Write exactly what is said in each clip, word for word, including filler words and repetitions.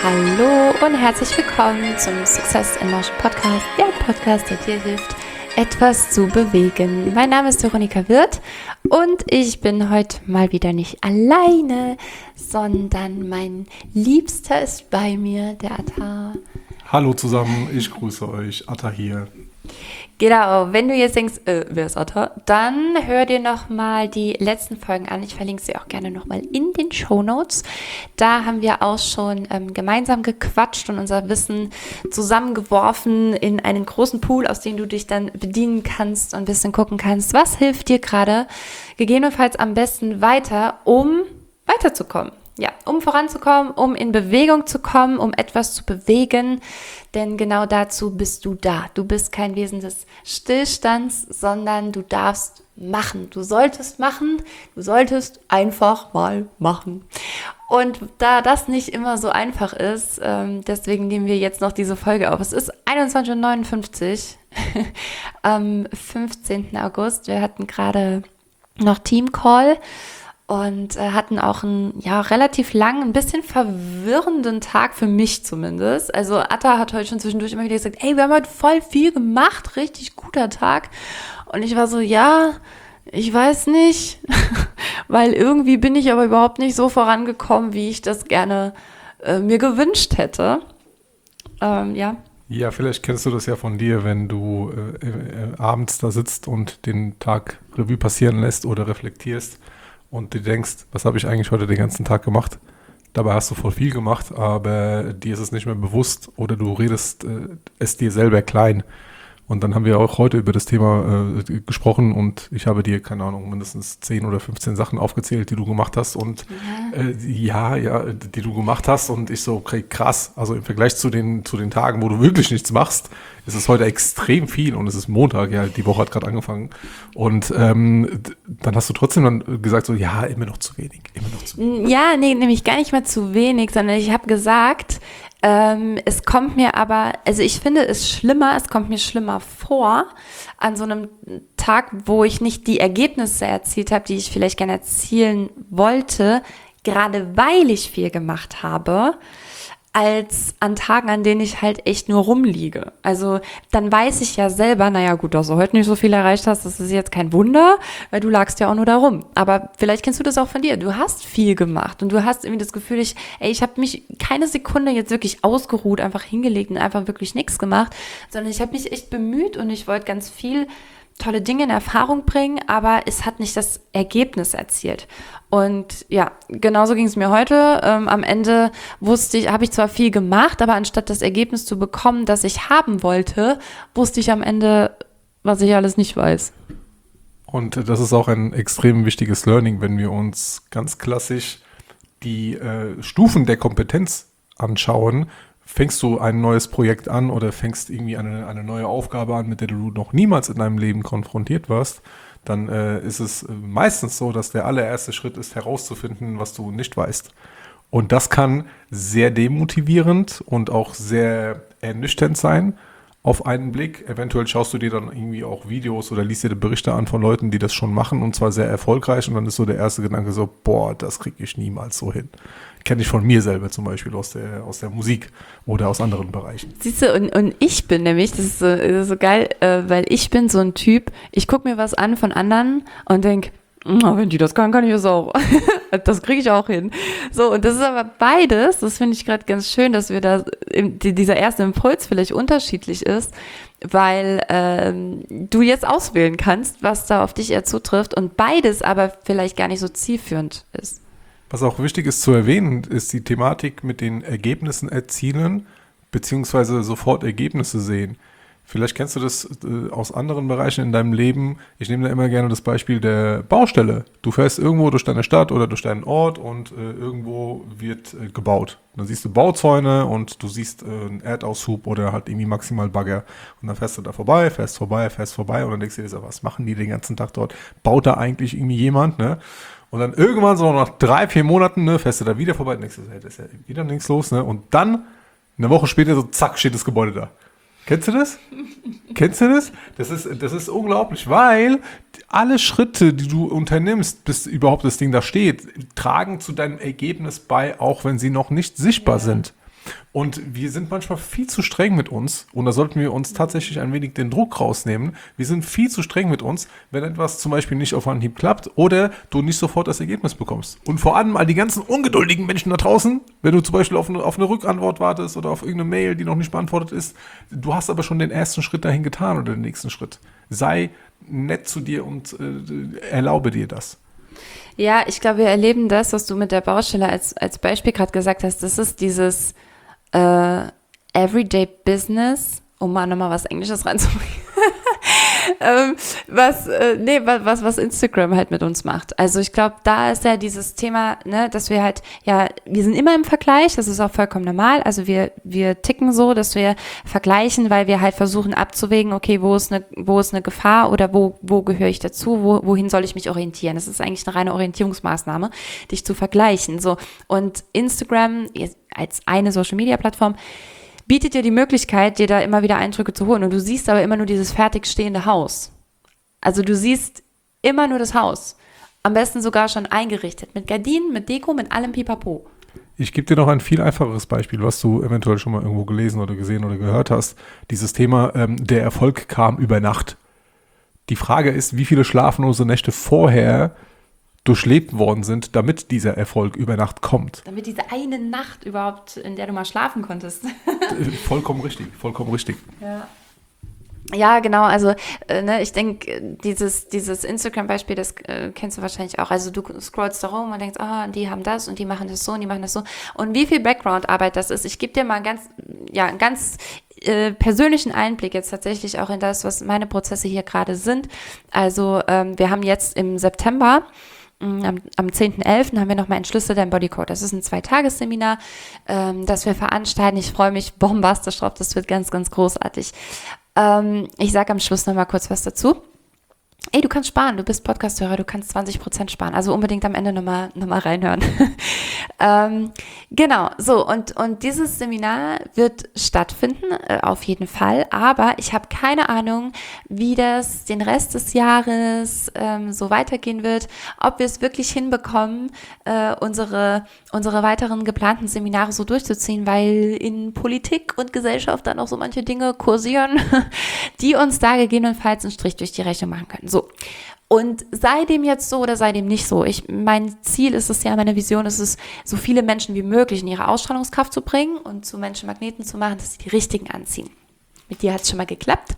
Hallo und herzlich willkommen zum Success in Motion Podcast, der Podcast, der dir hilft, etwas zu bewegen. Mein Name ist Veronika Wirth und ich bin heute mal wieder nicht alleine, sondern mein Liebster ist bei mir, der Atta. Hallo zusammen, ich grüße euch, Atta hier. Genau, wenn du jetzt denkst, äh, wer ist Atta, dann hör dir nochmal die letzten Folgen an. Ich verlinke sie auch gerne nochmal in den Shownotes. Da haben wir auch schon ähm, gemeinsam gequatscht und unser Wissen zusammengeworfen in einen großen Pool, aus dem du dich dann bedienen kannst und ein bisschen gucken kannst, was hilft dir gerade, gegebenenfalls am besten weiter, um weiterzukommen. Ja, um voranzukommen, um in Bewegung zu kommen, um etwas zu bewegen, denn genau dazu bist du da. Du bist kein Wesen des Stillstands, sondern du darfst machen. Du solltest machen, du solltest einfach mal machen. Und da das nicht immer so einfach ist, ähm, deswegen nehmen wir jetzt noch diese Folge auf. Es ist einundzwanzig Uhr neunundfünfzig am fünfzehnten August. Wir hatten gerade noch Teamcall. Und äh, hatten auch einen ja, relativ langen, ein bisschen verwirrenden Tag für mich zumindest. Also Atta hat heute schon zwischendurch immer wieder gesagt, ey, wir haben heute voll viel gemacht, richtig guter Tag. Und ich war so, ja, ich weiß nicht, weil irgendwie bin ich aber überhaupt nicht so vorangekommen, wie ich das gerne äh, mir gewünscht hätte. Ähm, ja. Ja, vielleicht kennst du das ja von dir, wenn du äh, äh, abends da sitzt und den Tag Revue passieren lässt oder reflektierst. Und du denkst, was habe ich eigentlich heute den ganzen Tag gemacht? Dabei hast du voll viel gemacht, aber dir ist es nicht mehr bewusst oder du redest äh, es dir selber klein. Und dann haben wir auch heute über das Thema äh, gesprochen und ich habe dir, keine Ahnung, mindestens zehn oder fünfzehn Sachen aufgezählt, die du gemacht hast und ja, äh, ja, ja, die du gemacht hast und ich so, okay, krass, also im Vergleich zu den, zu den Tagen, wo du wirklich nichts machst, ist es heute extrem viel und es ist Montag, ja, die Woche hat gerade angefangen und ähm, dann hast du trotzdem dann gesagt so, ja, immer noch zu wenig, immer noch zu wenig. Ja, nee, nämlich gar nicht mal zu wenig, sondern ich habe gesagt, Ähm, es kommt mir aber, also ich finde es schlimmer, es kommt mir schlimmer vor an so einem Tag, wo ich nicht die Ergebnisse erzielt habe, die ich vielleicht gerne erzielen wollte, gerade weil ich viel gemacht habe, als an Tagen, an denen ich halt echt nur rumliege. Also dann weiß ich ja selber, naja gut, dass du heute nicht so viel erreicht hast, das ist jetzt kein Wunder, weil du lagst ja auch nur da rum. Aber vielleicht kennst du das auch von dir. Du hast viel gemacht und du hast irgendwie das Gefühl, ich, ey, ich habe mich keine Sekunde jetzt wirklich ausgeruht, einfach hingelegt und einfach wirklich nichts gemacht, sondern ich habe mich echt bemüht und ich wollte ganz viel tolle Dinge in Erfahrung bringen, aber es hat nicht das Ergebnis erzielt. Und ja, genauso ging es mir heute. Ähm, am Ende wusste ich, habe ich zwar viel gemacht, aber anstatt das Ergebnis zu bekommen, das ich haben wollte, wusste ich am Ende, was ich alles nicht weiß. Und das ist auch ein extrem wichtiges Learning, wenn wir uns ganz klassisch die äh, Stufen der Kompetenz anschauen. Fängst du ein neues Projekt an oder fängst irgendwie eine, eine neue Aufgabe an, mit der du noch niemals in deinem Leben konfrontiert warst, dann äh, ist es meistens so, dass der allererste Schritt ist, herauszufinden, was du nicht weißt. Und das kann sehr demotivierend und auch sehr ernüchternd sein auf einen Blick. Eventuell schaust du dir dann irgendwie auch Videos oder liest dir Berichte an von Leuten, die das schon machen und zwar sehr erfolgreich und dann ist so der erste Gedanke so, boah, das kriege ich niemals so hin. Kenne ich von mir selber zum Beispiel aus der, aus der Musik oder aus anderen Bereichen. Siehst du, und, und ich bin nämlich, das ist so, das ist so geil, äh, weil ich bin so ein Typ, ich gucke mir was an von anderen und denke, wenn die das kann, kann ich das auch. Das kriege ich auch hin. So, und das ist aber beides, das finde ich gerade ganz schön, dass wir da, dieser erste Impuls vielleicht unterschiedlich ist, weil ähm, du jetzt auswählen kannst, was da auf dich eher zutrifft und beides aber vielleicht gar nicht so zielführend ist. Was auch wichtig ist zu erwähnen, ist die Thematik mit den Ergebnissen erzielen, beziehungsweise sofort Ergebnisse sehen. Vielleicht kennst du das äh, aus anderen Bereichen in deinem Leben. Ich nehme da immer gerne das Beispiel der Baustelle. Du fährst irgendwo durch deine Stadt oder durch deinen Ort und äh, irgendwo wird äh, gebaut. Dann siehst du Bauzäune und du siehst äh, einen Erdaushub oder halt irgendwie maximal Bagger. Und dann fährst du da vorbei, fährst vorbei, fährst vorbei und dann denkst du dir so, was machen die den ganzen Tag dort? Baut da eigentlich irgendwie jemand, ne? Und dann irgendwann so nach drei, vier Monaten, ne, fährst du da wieder vorbei und denkst du, hey, da ist ja wieder nichts los, ne? Und dann, eine Woche später, so zack, steht das Gebäude da. Kennst du das? Kennst du das? Das ist, das ist unglaublich, weil alle Schritte, die du unternimmst, bis überhaupt das Ding da steht, tragen zu deinem Ergebnis bei, auch wenn sie noch nicht sichtbar ja. sind. Und wir sind manchmal viel zu streng mit uns und da sollten wir uns tatsächlich ein wenig den Druck rausnehmen. Wir sind viel zu streng mit uns, wenn etwas zum Beispiel nicht auf Anhieb klappt oder du nicht sofort das Ergebnis bekommst. Und vor allem all die ganzen ungeduldigen Menschen da draußen, wenn du zum Beispiel auf eine, auf eine Rückantwort wartest oder auf irgendeine Mail, die noch nicht beantwortet ist, du hast aber schon den ersten Schritt dahin getan oder den nächsten Schritt. Sei nett zu dir und äh, erlaube dir das. Ja, ich glaube, wir erleben das, was du mit der Baustelle als, als Beispiel gerade gesagt hast. Das ist dieses äh, Everyday Business, um mal nochmal was Englisches reinzubringen. ähm, was, äh, nee, was, was Instagram halt mit uns macht. Also ich glaube, da ist ja dieses Thema, ne, dass wir halt, ja, wir sind immer im Vergleich, das ist auch vollkommen normal. Also wir, wir ticken so, dass wir vergleichen, weil wir halt versuchen abzuwägen, okay, wo ist eine, wo ist eine Gefahr oder wo, wo gehöre ich dazu, wo, wohin soll ich mich orientieren? Das ist eigentlich eine reine Orientierungsmaßnahme, dich zu vergleichen. So. Und Instagram als eine Social-Media-Plattform bietet dir die Möglichkeit, dir da immer wieder Eindrücke zu holen. Und du siehst aber immer nur dieses fertig stehende Haus. Also du siehst immer nur das Haus. Am besten sogar schon eingerichtet. Mit Gardinen, mit Deko, mit allem Pipapo. Ich gebe dir noch ein viel einfacheres Beispiel, was du eventuell schon mal irgendwo gelesen oder gesehen oder gehört hast. Dieses Thema, ähm, der Erfolg kam über Nacht. Die Frage ist, wie viele schlaflose Nächte vorher durchlebt worden sind, damit dieser Erfolg über Nacht kommt. Damit diese eine Nacht überhaupt, in der du mal schlafen konntest. Vollkommen richtig, vollkommen richtig. Ja. Ja, genau, also äh, ne, ich denke, dieses, dieses Instagram-Beispiel, das äh, kennst du wahrscheinlich auch. Also du scrollst da rum und denkst, ah, oh, die haben das und die machen das so und die machen das so. Und wie viel Background-Arbeit das ist. Ich gebe dir mal ganz, ja, einen ganz äh, persönlichen Einblick jetzt tatsächlich auch in das, was meine Prozesse hier gerade sind. Also ähm, wir haben jetzt im September Am, am zehnten elften haben wir nochmal Entschlüsse dein Bodycode. Das ist ein Zweitagesseminar, ähm, das wir veranstalten. Ich freue mich bombastisch drauf. Das wird ganz, ganz großartig. Ähm, ich sage am Schluss nochmal kurz was dazu. Ey, du kannst sparen. Du bist Podcast-Hörer. Du kannst zwanzig Prozent sparen. Also unbedingt am Ende nochmal noch mal reinhören. ähm, genau. So, und, und dieses Seminar wird stattfinden, äh, auf jeden Fall. Aber ich habe keine Ahnung, wie das den Rest des Jahres ähm, so weitergehen wird. Ob wir es wirklich hinbekommen, äh, unsere, unsere weiteren geplanten Seminare so durchzuziehen, weil in Politik und Gesellschaft dann auch so manche Dinge kursieren, die uns da gegebenenfalls einen Strich durch die Rechnung machen können. So. Und sei dem jetzt so oder sei dem nicht so. Ich, mein Ziel ist es ja, meine Vision ist es, so viele Menschen wie möglich in ihre Ausstrahlungskraft zu bringen und zu Menschenmagneten zu machen, dass sie die richtigen anziehen. Mit dir hat es schon mal geklappt.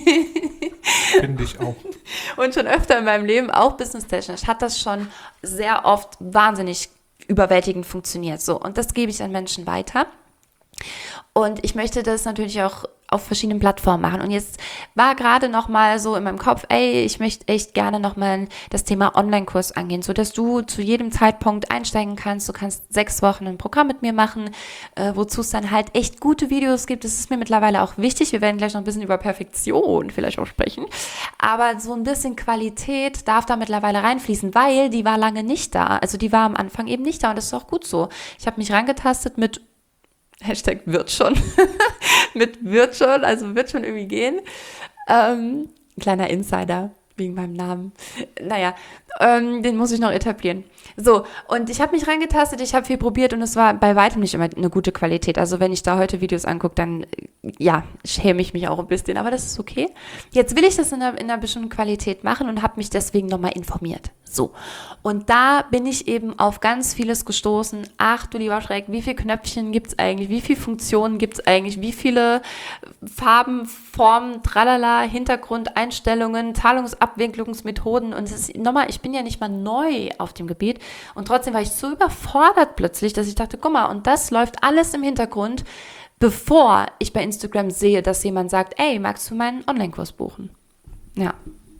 Finde ich auch. Und schon öfter in meinem Leben, auch businesstechnisch, hat das schon sehr oft wahnsinnig überwältigend funktioniert. So, und das gebe ich an Menschen weiter. Und ich möchte das natürlich auch auf verschiedenen Plattformen machen. Und jetzt war gerade noch mal so in meinem Kopf, ey, ich möchte echt gerne noch mal das Thema Online-Kurs angehen, sodass du zu jedem Zeitpunkt einsteigen kannst. Du kannst sechs Wochen ein Programm mit mir machen, äh, wozu es dann halt echt gute Videos gibt. Das ist mir mittlerweile auch wichtig. Wir werden gleich noch ein bisschen über Perfektion vielleicht auch sprechen. Aber so ein bisschen Qualität darf da mittlerweile reinfließen, weil die war lange nicht da. Also die war am Anfang eben nicht da und das ist auch gut so. Ich habe mich rangetastet mit Hashtag wird schon. Mit wird schon, also wird schon irgendwie gehen. Ähm, kleiner Insider wegen meinem Namen. Naja, ähm, den muss ich noch etablieren. So, und ich habe mich reingetastet, ich habe viel probiert und es war bei weitem nicht immer eine gute Qualität. Also wenn ich da heute Videos angucke, dann, ja, schäme ich mich auch ein bisschen, aber das ist okay. Jetzt will ich das in einer, in einer bestimmten Qualität machen und habe mich deswegen nochmal informiert. So, und da bin ich eben auf ganz vieles gestoßen. Ach du lieber Schreck, wie viele Knöpfchen gibt es eigentlich, wie viele Funktionen gibt es eigentlich, wie viele Farben, Formen, tralala, Hintergrundeinstellungen, Zahlungsabwicklungsmethoden und es ist, nochmal, ich bin ja nicht mal neu auf dem Gebiet und trotzdem war ich so überfordert plötzlich, dass ich dachte, guck mal, und das läuft alles im Hintergrund, bevor ich bei Instagram sehe, dass jemand sagt, ey, magst du meinen Online-Kurs buchen? Ja.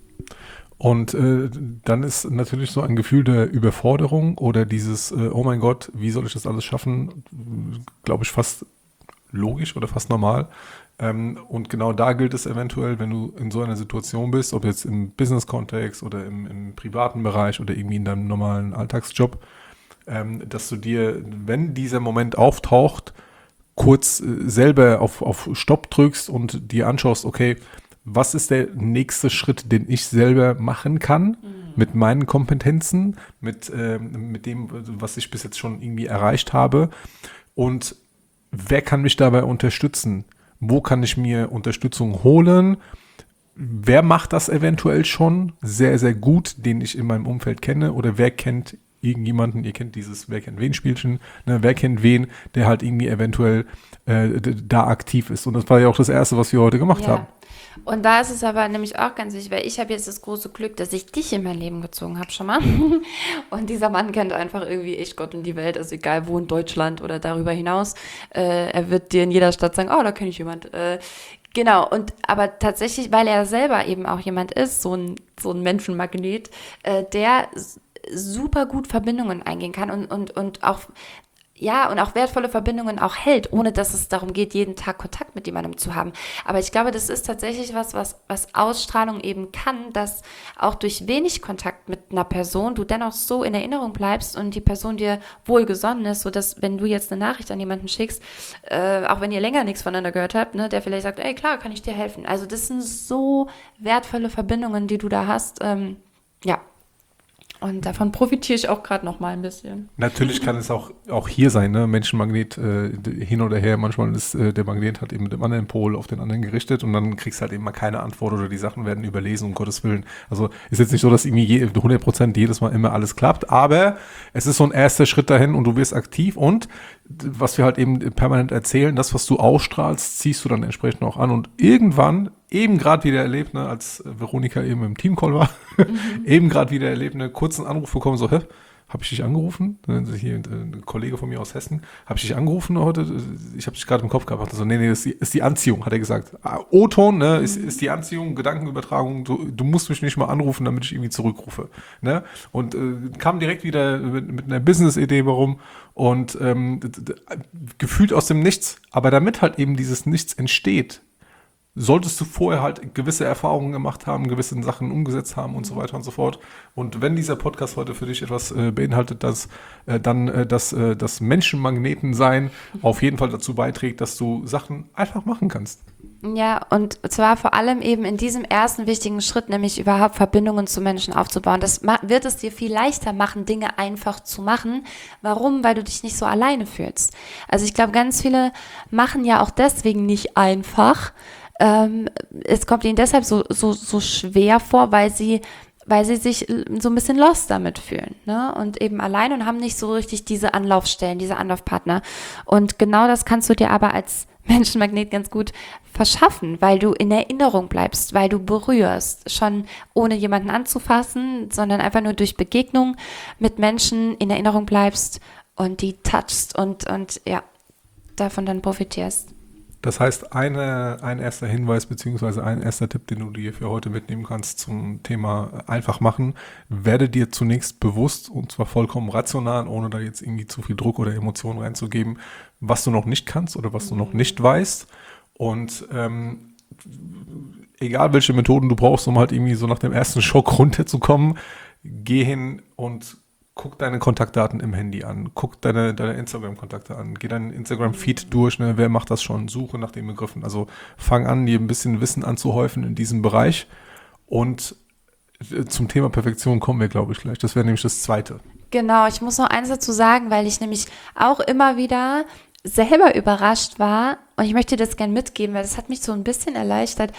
Und äh, dann ist natürlich so ein Gefühl der Überforderung oder dieses, äh, oh mein Gott, wie soll ich das alles schaffen, glaube ich, fast logisch oder fast normal. Ähm, und genau da gilt es eventuell, wenn du in so einer Situation bist, ob jetzt im Business-Kontext oder im, im privaten Bereich oder irgendwie in deinem normalen Alltagsjob, ähm, dass du dir, wenn dieser Moment auftaucht, kurz äh, selber auf, auf Stopp drückst und dir anschaust, okay, was ist der nächste Schritt, den ich selber machen kann, mhm. mit meinen Kompetenzen, mit, äh, mit dem, was ich bis jetzt schon irgendwie erreicht habe und wer kann mich dabei unterstützen? Wo kann ich mir Unterstützung holen? Wer macht das eventuell schon sehr, sehr gut, den ich in meinem Umfeld kenne? Oder wer kennt irgendjemanden, ihr kennt dieses Wer kennt wen Spielchen, ne? Wer kennt wen, der halt irgendwie eventuell äh, da aktiv ist. Und das war ja auch das Erste, was wir heute gemacht Ja. haben. Und da ist es aber nämlich auch ganz wichtig, weil ich habe jetzt das große Glück, dass ich dich in mein Leben gezogen habe schon mal. Und dieser Mann kennt einfach irgendwie echt Gott und die Welt, also egal wo in Deutschland oder darüber hinaus. Äh, er wird dir in jeder Stadt sagen, oh, da kenne ich jemand. Äh, genau, und aber tatsächlich, weil er selber eben auch jemand ist, so ein, so ein Menschenmagnet, äh, der s- super gut Verbindungen eingehen kann und, und, und auch ja, und auch wertvolle Verbindungen auch hält, ohne dass es darum geht, jeden Tag Kontakt mit jemandem zu haben. Aber ich glaube, das ist tatsächlich was, was, was Ausstrahlung eben kann, dass auch durch wenig Kontakt mit einer Person du dennoch so in Erinnerung bleibst und die Person dir wohlgesonnen ist, sodass, wenn du jetzt eine Nachricht an jemanden schickst, äh, auch wenn ihr länger nichts voneinander gehört habt, ne, der vielleicht sagt, ey, klar, kann ich dir helfen. Also das sind so wertvolle Verbindungen, die du da hast. Ähm, ja, und davon profitiere ich auch gerade noch mal ein bisschen. Natürlich kann es auch, auch hier sein, ne? Menschenmagnet äh, hin oder her. Manchmal ist äh, der Magnet halt eben mit dem anderen Pol auf den anderen gerichtet und dann kriegst du halt eben mal keine Antwort oder die Sachen werden überlesen, um Gottes Willen. Also ist jetzt nicht so, dass irgendwie je, hundert Prozent jedes Mal immer alles klappt, aber es ist so ein erster Schritt dahin und du wirst aktiv und was wir halt eben permanent erzählen, das, was du ausstrahlst, ziehst du dann entsprechend auch an und irgendwann, eben gerade wieder erlebt, ne, als Veronika eben im Teamcall war, mhm. eben gerade wieder erlebt, einen kurzen Anruf bekommen, so, hä, habe ich dich angerufen? Hier ein Kollege von mir aus Hessen, habe ich dich angerufen heute? Ich habe dich gerade im Kopf gehabt. So, nee, nee, ist die, ist die Anziehung, hat er gesagt. O-Ton, ne, ist, ist die Anziehung, Gedankenübertragung, du, du musst mich nicht mal anrufen, damit ich irgendwie zurückrufe. Ne? Und äh, kam direkt wieder mit, mit einer Business-Idee warum und ähm, d- d- gefühlt aus dem Nichts. Aber damit halt eben dieses Nichts entsteht, solltest du vorher halt gewisse Erfahrungen gemacht haben, gewisse Sachen umgesetzt haben und so weiter und so fort. Und wenn dieser Podcast heute für dich etwas äh, beinhaltet, dass äh, dann äh, dass äh, das Menschenmagneten sein auf jeden Fall dazu beiträgt, dass du Sachen einfach machen kannst. Ja, und zwar vor allem eben in diesem ersten wichtigen Schritt, nämlich überhaupt Verbindungen zu Menschen aufzubauen. Das ma- wird es dir viel leichter machen, Dinge einfach zu machen. Warum? Weil du dich nicht so alleine fühlst. Also ich glaube, ganz viele machen ja auch deswegen nicht einfach. Ähm, es kommt ihnen deshalb so, so, so schwer vor, weil sie weil sie sich so ein bisschen lost damit fühlen, ne? Und eben allein und haben nicht so richtig diese Anlaufstellen, diese Anlaufpartner. Und genau das kannst du dir aber als Menschenmagnet ganz gut verschaffen, weil du in Erinnerung bleibst, weil du berührst, schon ohne jemanden anzufassen, sondern einfach nur durch Begegnung mit Menschen in Erinnerung bleibst und die touchst und, und ja, davon dann profitierst. Das heißt, eine, ein erster Hinweis beziehungsweise ein erster Tipp, den du dir für heute mitnehmen kannst zum Thema einfach machen, werde dir zunächst bewusst und zwar vollkommen rational, ohne da jetzt irgendwie zu viel Druck oder Emotionen reinzugeben, was du noch nicht kannst oder was du noch nicht weißt und ähm, egal welche Methoden du brauchst, um halt irgendwie so nach dem ersten Schock runterzukommen, geh hin und guck deine Kontaktdaten im Handy an, guck deine, deine Instagram-Kontakte an, geh deinen Instagram-Feed durch, ne? Wer macht das schon, suche nach den Begriffen. Also fang an, dir ein bisschen Wissen anzuhäufen in diesem Bereich und zum Thema Perfektion kommen wir, glaube ich, gleich. Das wäre nämlich das Zweite. Genau, ich muss noch eins dazu sagen, weil ich nämlich auch immer wieder selber überrascht war und ich möchte das gerne mitgeben, weil das hat mich so ein bisschen erleichtert.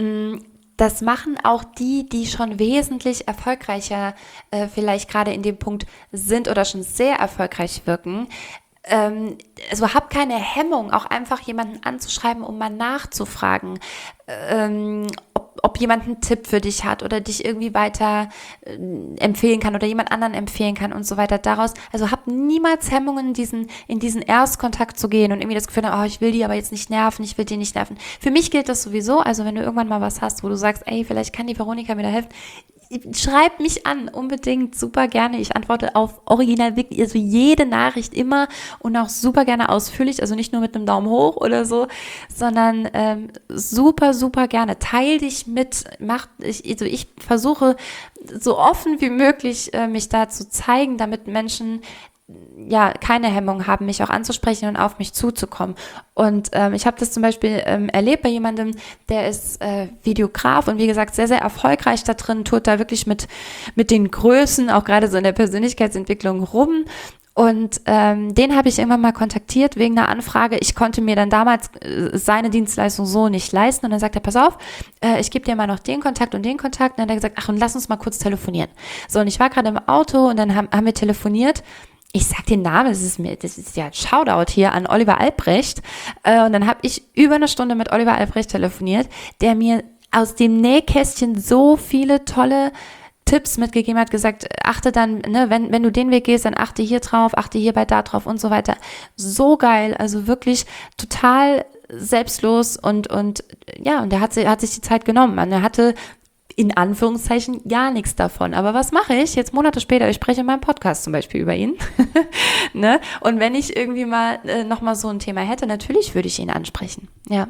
Das machen auch die, die schon wesentlich erfolgreicher äh, vielleicht gerade in dem Punkt sind oder schon sehr erfolgreich wirken. Ähm, also hab keine Hemmung, auch einfach jemanden anzuschreiben, um mal nachzufragen, ähm, ob, ob jemand einen Tipp für dich hat oder dich irgendwie weiter äh, empfehlen kann oder jemand anderen empfehlen kann und so weiter. Daraus, also hab niemals Hemmungen, in diesen, in diesen Erstkontakt zu gehen und irgendwie das Gefühl haben, oh, ich will die aber jetzt nicht nerven, ich will die nicht nerven. Für mich gilt das sowieso, also wenn du irgendwann mal was hast, wo du sagst, ey, vielleicht kann die Veronika mir da helfen, schreib mich an, unbedingt, super gerne. Ich antworte auf original wirklich, also jede Nachricht immer und auch super gerne ausführlich, also nicht nur mit einem Daumen hoch oder so, sondern ähm, super, super gerne. Teil dich mit, mach, ich, also ich versuche so offen wie möglich äh, mich da zu zeigen, damit Menschen ja keine Hemmung haben, mich auch anzusprechen und auf mich zuzukommen. Und ähm, ich habe das zum Beispiel ähm, erlebt bei jemandem, der ist äh, Videograf und wie gesagt sehr, sehr erfolgreich da drin, tut da wirklich mit, mit den Größen, auch gerade so in der Persönlichkeitsentwicklung rum Und ähm, den habe ich irgendwann mal kontaktiert wegen einer Anfrage. Ich konnte mir dann damals äh, seine Dienstleistung so nicht leisten. Und dann sagt er, pass auf, äh, ich gebe dir mal noch den Kontakt und den Kontakt. Und dann hat er gesagt, ach, und lass uns mal kurz telefonieren. So, und ich war gerade im Auto und dann haben, haben wir telefoniert. Ich sag den Namen, das ist mir, das ist ja ein Shoutout hier an Oliver Albrecht. Äh, und dann habe ich über eine Stunde mit Oliver Albrecht telefoniert, der mir aus dem Nähkästchen so viele tolle Tipps mitgegeben hat, gesagt, achte dann, ne, wenn, wenn du den Weg gehst, dann achte hier drauf, achte hierbei da drauf und so weiter. So geil, also wirklich total selbstlos und, und ja, und er hat, hat sich die Zeit genommen. Und er hatte in Anführungszeichen gar nichts davon. Aber was mache ich jetzt Monate später? Ich spreche in meinem Podcast zum Beispiel über ihn. Ne? Und wenn ich irgendwie mal äh, nochmal so ein Thema hätte, natürlich würde ich ihn ansprechen. Ja.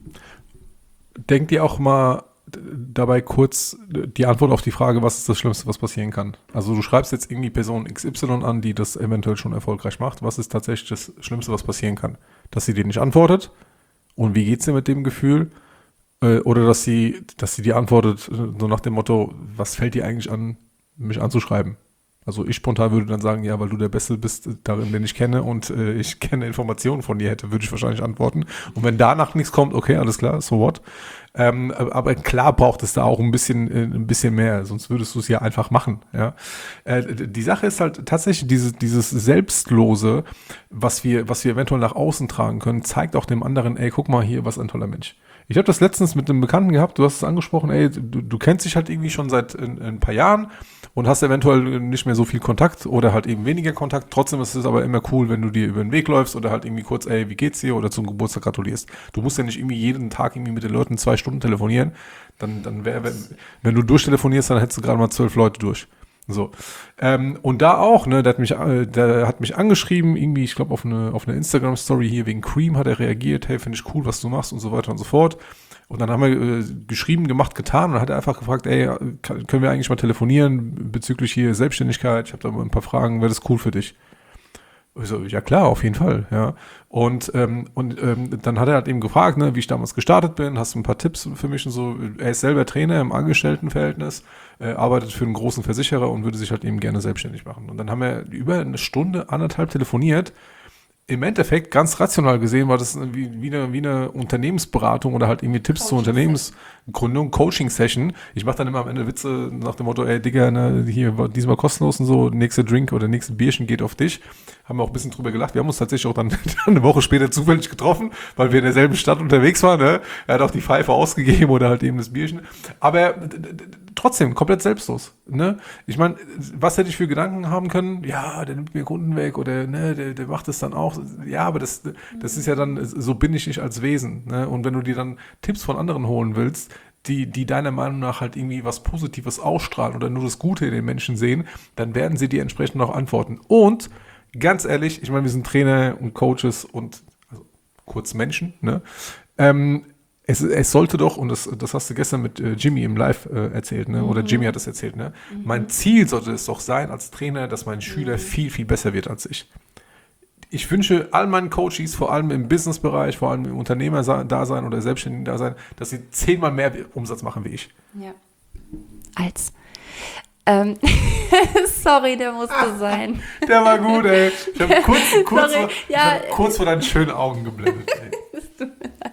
Denkt ihr auch mal dabei kurz die Antwort auf die Frage, was ist das Schlimmste, was passieren kann? Also du schreibst jetzt irgendwie Person X Y an, die das eventuell schon erfolgreich macht. Was ist tatsächlich das Schlimmste, was passieren kann? Dass sie dir nicht antwortet? Und wie geht's dir mit dem Gefühl? Äh, oder dass sie, dass sie dir antwortet, so nach dem Motto, was fällt dir eigentlich an, mich anzuschreiben? Also ich spontan würde dann sagen, ja, weil du der Beste bist darin, den ich kenne und äh, ich keine Informationen von dir hätte, würde ich wahrscheinlich antworten. Und wenn danach nichts kommt, okay, alles klar, so what? Ähm, aber klar braucht es da auch ein bisschen, äh, ein bisschen mehr, sonst würdest du es ja einfach machen, ja. Äh, die Sache ist halt tatsächlich dieses, dieses Selbstlose, was wir, was wir eventuell nach außen tragen können, zeigt auch dem anderen, ey, guck mal hier, was ein toller Mensch. Ich habe das letztens mit einem Bekannten gehabt, du hast es angesprochen, ey, du, du kennst dich halt irgendwie schon seit ein, ein paar Jahren und hast eventuell nicht mehr so viel Kontakt oder halt eben weniger Kontakt. Trotzdem ist es aber immer cool, wenn du dir über den Weg läufst oder halt irgendwie kurz, ey, wie geht's dir oder zum Geburtstag gratulierst. Du musst ja nicht irgendwie jeden Tag irgendwie mit den Leuten zwei Stunden telefonieren. Dann, dann wäre, wenn, wenn du durchtelefonierst, dann hättest du gerade mal zwölf Leute durch. So. Ähm, und da auch, ne, der hat mich, äh, der hat mich angeschrieben, irgendwie, ich glaube, auf eine, auf eine Instagram-Story hier wegen Cream hat er reagiert, hey, finde ich cool, was du machst und so weiter und so fort. Und dann haben wir äh, geschrieben, gemacht, getan und dann hat er einfach gefragt, ey, kann, können wir eigentlich mal telefonieren bezüglich hier Selbstständigkeit? Ich habe da mal ein paar Fragen, wäre das cool für dich? Ich so, ja klar, auf jeden Fall, ja. Und, ähm, und ähm, dann hat er halt eben gefragt, ne, wie ich damals gestartet bin, hast du ein paar Tipps für mich und so. Er ist selber Trainer im Angestelltenverhältnis, äh, arbeitet für einen großen Versicherer und würde sich halt eben gerne selbstständig machen. Und dann haben wir über eine Stunde, anderthalb telefoniert. Im Endeffekt, ganz rational gesehen, war das wie, wie, eine, wie eine Unternehmensberatung oder halt irgendwie Tipps zur Unternehmensgründung, Coaching-Session. Ich mache dann immer am Ende Witze nach dem Motto, ey Digga, ne, hier war diesmal kostenlos und so, nächster Drink oder nächste Bierchen geht auf dich. Haben wir auch ein bisschen drüber gelacht. Wir haben uns tatsächlich auch dann eine Woche später zufällig getroffen, weil wir in derselben Stadt unterwegs waren. Ne? Er hat auch die Pfeife ausgegeben oder halt eben das Bierchen. Aber trotzdem, komplett selbstlos. Ne? Ich meine, was hätte ich für Gedanken haben können? Ja, der nimmt mir Kunden weg oder ne, der, der macht es dann auch. Ja, aber das, das ist ja dann, so bin ich nicht als Wesen. Ne? Und wenn du dir dann Tipps von anderen holen willst, die, die deiner Meinung nach halt irgendwie was Positives ausstrahlen oder nur das Gute in den Menschen sehen, dann werden sie dir entsprechend auch antworten. Und ganz ehrlich, ich meine, wir sind Trainer und Coaches und also kurz Menschen, ne? Ähm, es, es sollte doch, und das, das hast du gestern mit äh, Jimmy im Live äh, erzählt, ne? Oder mhm. Jimmy hat das erzählt, ne? Mhm. Mein Ziel sollte es doch sein als Trainer, dass mein Schüler mhm. viel, viel besser wird als ich. Ich wünsche all meinen Coaches, vor allem im Businessbereich, vor allem im Unternehmer-Dasein oder Selbstständigen-Dasein, dass sie zehnmal mehr Umsatz machen wie ich. Ja. Als. Ähm, sorry, der musste ah, sein. Der war gut, ey. Ich habe kurz, kurz, vor, ja. hab kurz vor deinen schönen Augen geblendet, ey.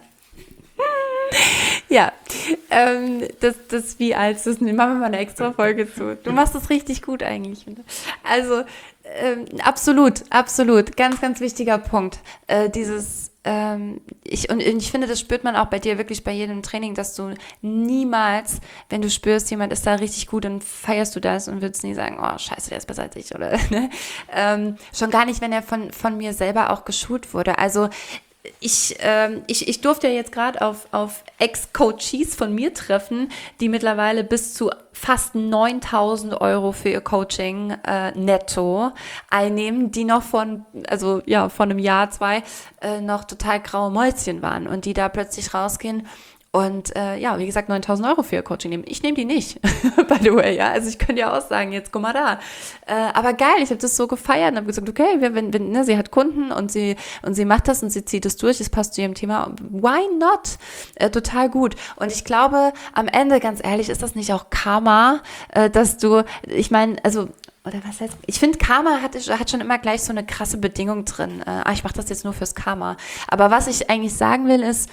Ja, ähm, das, das wie als, das machen wir mal eine extra Folge zu. Du machst das richtig gut eigentlich. Also, ähm, absolut, absolut. Ganz, ganz wichtiger Punkt. Äh, dieses, ähm, ich, und ich finde, das spürt man auch bei dir wirklich bei jedem Training, dass du niemals, wenn du spürst, jemand ist da richtig gut, dann feierst du das und würdest nie sagen, oh, scheiße, der ist besser als ich, oder, ne? Ähm, schon gar nicht, wenn er von, von mir selber auch geschult wurde. Also, Ich, ähm, ich, ich durfte ja jetzt gerade auf, auf Ex-Coaches von mir treffen, die mittlerweile bis zu fast neuntausend Euro für ihr Coaching äh, netto einnehmen, die noch von, also ja, von einem Jahr, zwei, äh, noch total graue Mäuschen waren und die da plötzlich rausgehen und äh, ja, wie gesagt, neuntausend Euro für ihr Coaching nehmen. Ich nehme die nicht, by the way, ja. Also ich könnte ja auch sagen, jetzt guck mal da. Äh, aber geil, ich habe das so gefeiert und habe gesagt, okay, wenn, wenn, ne, sie hat Kunden und sie und sie macht das und sie zieht es durch, es passt zu ihrem Thema. Why not? Äh, total gut. Und ich glaube, am Ende, ganz ehrlich, ist das nicht auch Karma, äh, dass du, ich meine, also oder was heißt, ich finde, Karma hat, hat schon immer gleich so eine krasse Bedingung drin. Äh, ah, ich mache das jetzt nur fürs Karma. Aber was ich eigentlich sagen will, ist,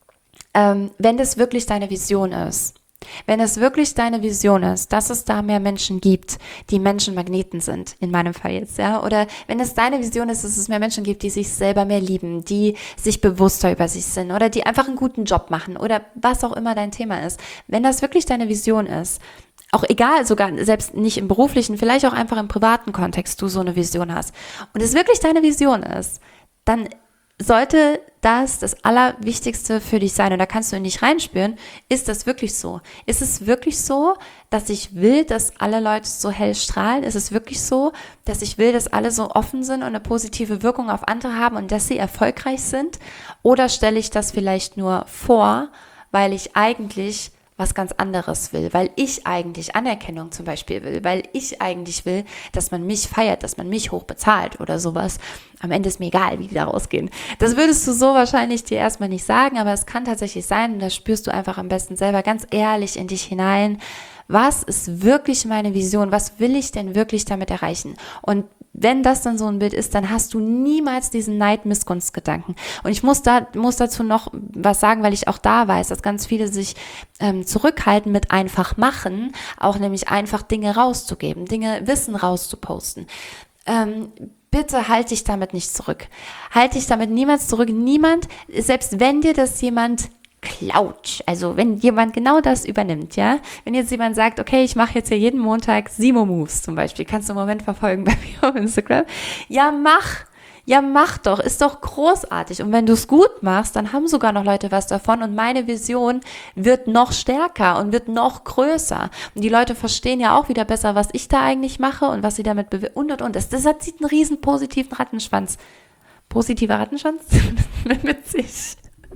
ähm, wenn das wirklich deine Vision ist, wenn es wirklich deine Vision ist, dass es da mehr Menschen gibt, die Menschenmagneten sind, in meinem Fall jetzt, ja, oder wenn es deine Vision ist, dass es mehr Menschen gibt, die sich selber mehr lieben, die sich bewusster über sich sind oder die einfach einen guten Job machen oder was auch immer dein Thema ist, wenn das wirklich deine Vision ist, auch egal, sogar selbst nicht im beruflichen, vielleicht auch einfach im privaten Kontext du so eine Vision hast und es wirklich deine Vision ist, dann sollte das das Allerwichtigste für dich sein und da kannst du in dich reinspüren, ist das wirklich so? Ist es wirklich so, dass ich will, dass alle Leute so hell strahlen? Ist es wirklich so, dass ich will, dass alle so offen sind und eine positive Wirkung auf andere haben und dass sie erfolgreich sind? Oder stelle ich das vielleicht nur vor, weil ich eigentlich was ganz anderes will, weil ich eigentlich Anerkennung zum Beispiel will, weil ich eigentlich will, dass man mich feiert, dass man mich hoch bezahlt oder sowas. Am Ende ist mir egal, wie die da rausgehen. Das würdest du so wahrscheinlich dir erstmal nicht sagen, aber es kann tatsächlich sein und das spürst du einfach am besten selber ganz ehrlich in dich hinein. Was ist wirklich meine Vision? Was will ich denn wirklich damit erreichen? Und wenn das dann so ein Bild ist, dann hast du niemals diesen Neid-Missgunstgedanken. Und ich muss da muss dazu noch was sagen, weil ich auch da weiß, dass ganz viele sich ähm, zurückhalten mit einfach machen, auch nämlich einfach Dinge rauszugeben, Dinge, Wissen rauszuposten. Ähm, bitte halt dich damit nicht zurück. Halt dich damit niemals zurück. Niemand, selbst wenn dir das jemand klaut, also wenn jemand genau das übernimmt, ja, wenn jetzt jemand sagt, okay, ich mache jetzt hier jeden Montag Simo-Moves zum Beispiel, kannst du im Moment verfolgen bei mir auf Instagram, ja mach, ja mach doch, ist doch großartig und wenn du es gut machst, dann haben sogar noch Leute was davon und meine Vision wird noch stärker und wird noch größer und die Leute verstehen ja auch wieder besser, was ich da eigentlich mache und was sie damit bewirken und und und, das, das hat einen riesen positiven Rattenschwanz, positiver Rattenschwanz, mit sich.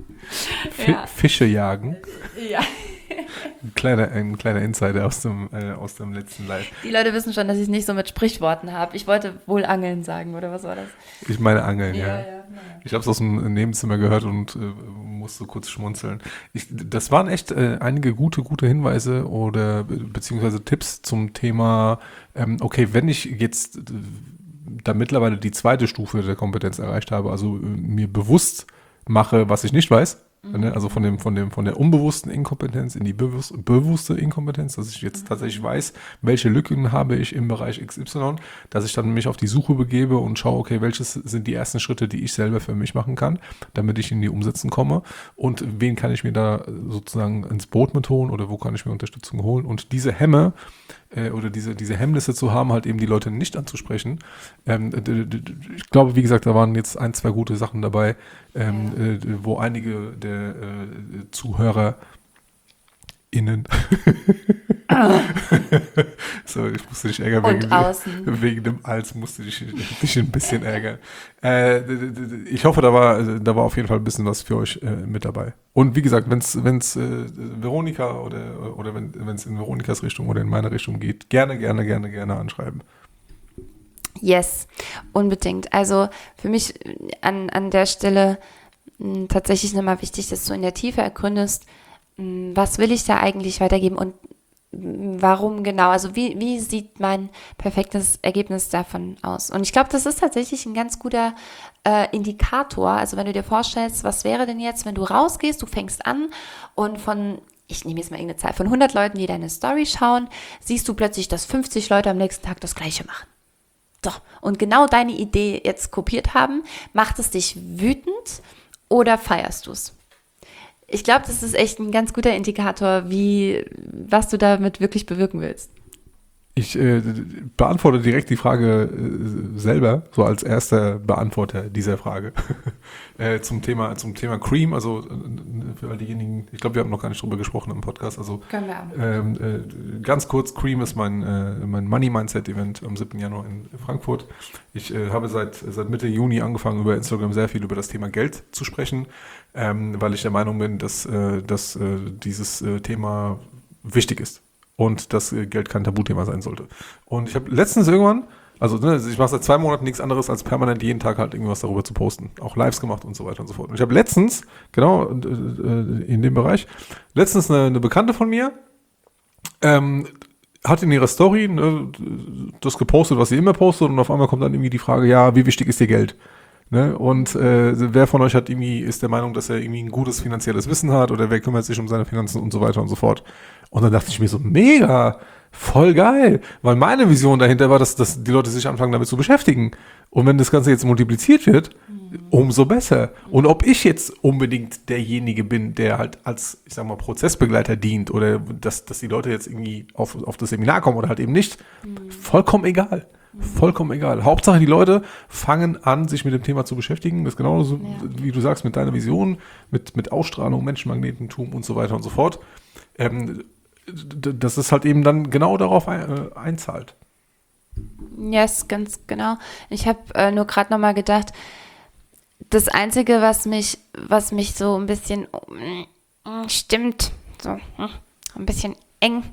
F- ja. Fische jagen. Ja. Ein kleiner, ein kleiner Insider aus dem, äh, aus dem letzten Live. Die Leute wissen schon, dass ich es nicht so mit Sprichworten habe. Ich wollte wohl Angeln sagen, oder was war das? Ich meine Angeln, ja. ja. ja, ja. Ich habe es aus dem Nebenzimmer gehört und äh, musste kurz schmunzeln. Ich, das waren echt äh, einige gute, gute Hinweise oder be- beziehungsweise Tipps zum Thema, ähm, okay, wenn ich jetzt äh, da mittlerweile die zweite Stufe der Kompetenz erreicht habe, also äh, mir bewusst mache, was ich nicht weiß, mhm. also von dem, von dem, von der unbewussten Inkompetenz in die bewusst, bewusste Inkompetenz, dass ich jetzt mhm. tatsächlich weiß, welche Lücken habe ich im Bereich X Y, dass ich dann mich auf die Suche begebe und schaue, okay, welches sind die ersten Schritte, die ich selber für mich machen kann, damit ich in die Umsetzung komme und wen kann ich mir da sozusagen ins Boot mit holen oder wo kann ich mir Unterstützung holen und diese Hemme äh, oder diese, diese Hemmnisse zu haben, halt eben die Leute nicht anzusprechen. Ähm, d- d- d- ich glaube, wie gesagt, da waren jetzt ein, zwei gute Sachen dabei, ähm, ja. äh, wo einige der äh, Zuhörer innen ah. so, ich musste dich ärgern und wegen, außen. wegen dem Hals musste ich dich ein bisschen ärgern. Äh, ich hoffe, da war, da war auf jeden Fall ein bisschen was für euch äh, mit dabei. Und wie gesagt, wenn es wenn's, äh, Veronika oder, oder wenn es in Veronikas Richtung oder in meine Richtung geht, gerne, gerne, gerne, gerne anschreiben. Yes, unbedingt. Also für mich an, an der Stelle mh, tatsächlich nochmal wichtig, dass du in der Tiefe ergründest, mh, was will ich da eigentlich weitergeben und mh, warum genau, also wie, wie sieht mein perfektes Ergebnis davon aus? Und ich glaube, das ist tatsächlich ein ganz guter äh, Indikator, also wenn du dir vorstellst, was wäre denn jetzt, wenn du rausgehst, du fängst an und von ich nehme jetzt mal irgendeine Zahl, von hundert Leuten, die deine Story schauen, siehst du plötzlich, dass fünfzig Leute am nächsten Tag das Gleiche machen. So, und genau deine Idee jetzt kopiert haben, macht es dich wütend oder feierst du es? Ich glaube, das ist echt ein ganz guter Indikator, wie, was du damit wirklich bewirken willst. Ich äh, beantworte direkt die Frage äh, selber, so als erster Beantworter dieser Frage. äh, zum Thema zum Thema Cream, also äh, für all diejenigen, ich glaube, wir haben noch gar nicht drüber gesprochen im Podcast. Also Können wir auch. Ähm, äh, ganz kurz, Cream ist mein, äh, mein Money Mindset Event am siebten Januar in Frankfurt. Ich äh, habe seit, seit Mitte Juni angefangen, über Instagram sehr viel über das Thema Geld zu sprechen, ähm, weil ich der Meinung bin, dass, äh, dass äh, dieses äh, Thema wichtig ist. Und dass Geld kein Tabuthema sein sollte. Und ich habe letztens irgendwann, also ne, ich mache seit zwei Monaten nichts anderes, als permanent jeden Tag halt irgendwas darüber zu posten. Auch Lives gemacht und so weiter und so fort. Und ich habe letztens, genau in dem Bereich, letztens eine, eine Bekannte von mir ähm, hat in ihrer Story ne, das gepostet, was sie immer postet und auf einmal kommt dann irgendwie die Frage, ja, wie wichtig ist dir Geld? Ne? Und äh, wer von euch hat irgendwie, ist der Meinung, dass er irgendwie ein gutes finanzielles Wissen hat oder wer kümmert sich um seine Finanzen und so weiter und so fort. Und dann dachte ich mir so, mega, voll geil, weil meine Vision dahinter war, dass, dass die Leute sich anfangen damit zu beschäftigen. Und wenn das Ganze jetzt multipliziert wird, mhm. umso besser. Und ob ich jetzt unbedingt derjenige bin, der halt als, ich sag mal, Prozessbegleiter dient oder dass, dass die Leute jetzt irgendwie auf, auf das Seminar kommen oder halt eben nicht, mhm. vollkommen egal. Vollkommen egal. Hauptsache, die Leute fangen an, sich mit dem Thema zu beschäftigen. Das ist genauso, ja. wie du sagst, mit deiner Vision, mit, mit Ausstrahlung, Menschenmagnetentum und so weiter und so fort. Ähm, dass es halt eben dann genau darauf ein, äh, einzahlt. Yes, ganz genau. Ich habe äh, nur gerade nochmal gedacht, das Einzige, was mich, was mich so ein bisschen äh, stimmt, so äh, ein bisschen eng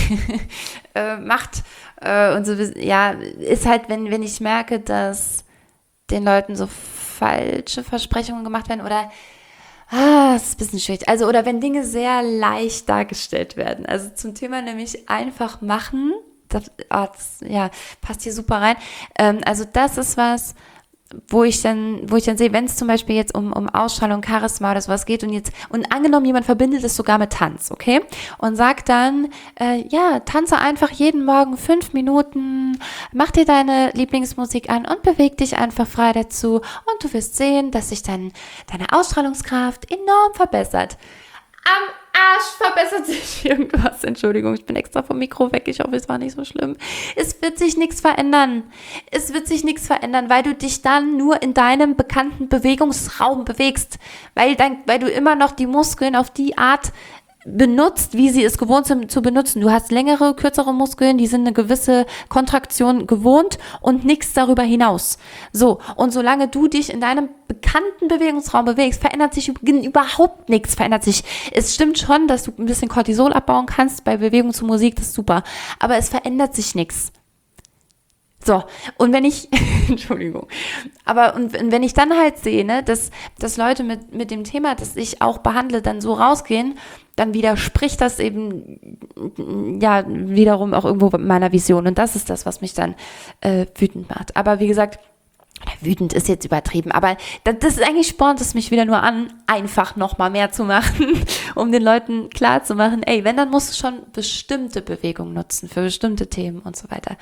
äh, macht äh, und so, ja, ist halt, wenn, wenn ich merke, dass den Leuten so falsche Versprechungen gemacht werden oder ah, das ist ein bisschen schwierig. Also, oder wenn Dinge sehr leicht dargestellt werden. Also zum Thema nämlich einfach machen, das, ah, das ja, passt hier super rein. Ähm, also das ist was, wo ich dann, wo ich dann sehe, wenn es zum Beispiel jetzt um, um Ausstrahlung, Charisma oder sowas geht und jetzt, und angenommen, jemand verbindet es sogar mit Tanz, okay? Und sagt dann, äh, ja, tanze einfach jeden Morgen fünf Minuten, mach dir deine Lieblingsmusik an und beweg dich einfach frei dazu und du wirst sehen, dass sich dann deine Ausstrahlungskraft enorm verbessert. Am Arsch verbessert sich irgendwas. Entschuldigung, ich bin extra vom Mikro weg. Ich hoffe, es war nicht so schlimm. Es wird sich nichts verändern. Es wird sich nichts verändern, weil du dich dann nur in deinem bekannten Bewegungsraum bewegst. Weil, dann, weil du immer noch die Muskeln auf die Art benutzt, wie sie es gewohnt sind zu benutzen. Du hast längere, kürzere Muskeln, die sind eine gewisse Kontraktion gewohnt und nichts darüber hinaus. So, und solange du dich in deinem bekannten Bewegungsraum bewegst, verändert sich überhaupt nichts, verändert sich. Es stimmt schon, dass du ein bisschen Cortisol abbauen kannst bei Bewegung zu Musik, das ist super, aber es verändert sich nichts. So, und wenn ich, Entschuldigung, aber und wenn ich dann halt sehe, ne, dass, dass Leute mit, mit dem Thema, das ich auch behandle, dann so rausgehen, dann widerspricht das eben, ja, wiederum auch irgendwo meiner Vision. Und das ist das, was mich dann äh, wütend macht. Aber wie gesagt, wütend ist jetzt übertrieben, aber das, das ist eigentlich spornt es mich wieder nur an, einfach nochmal mehr zu machen, um den Leuten klar zu machen, ey, wenn, dann musst du schon bestimmte Bewegungen nutzen, für bestimmte Themen und so weiter.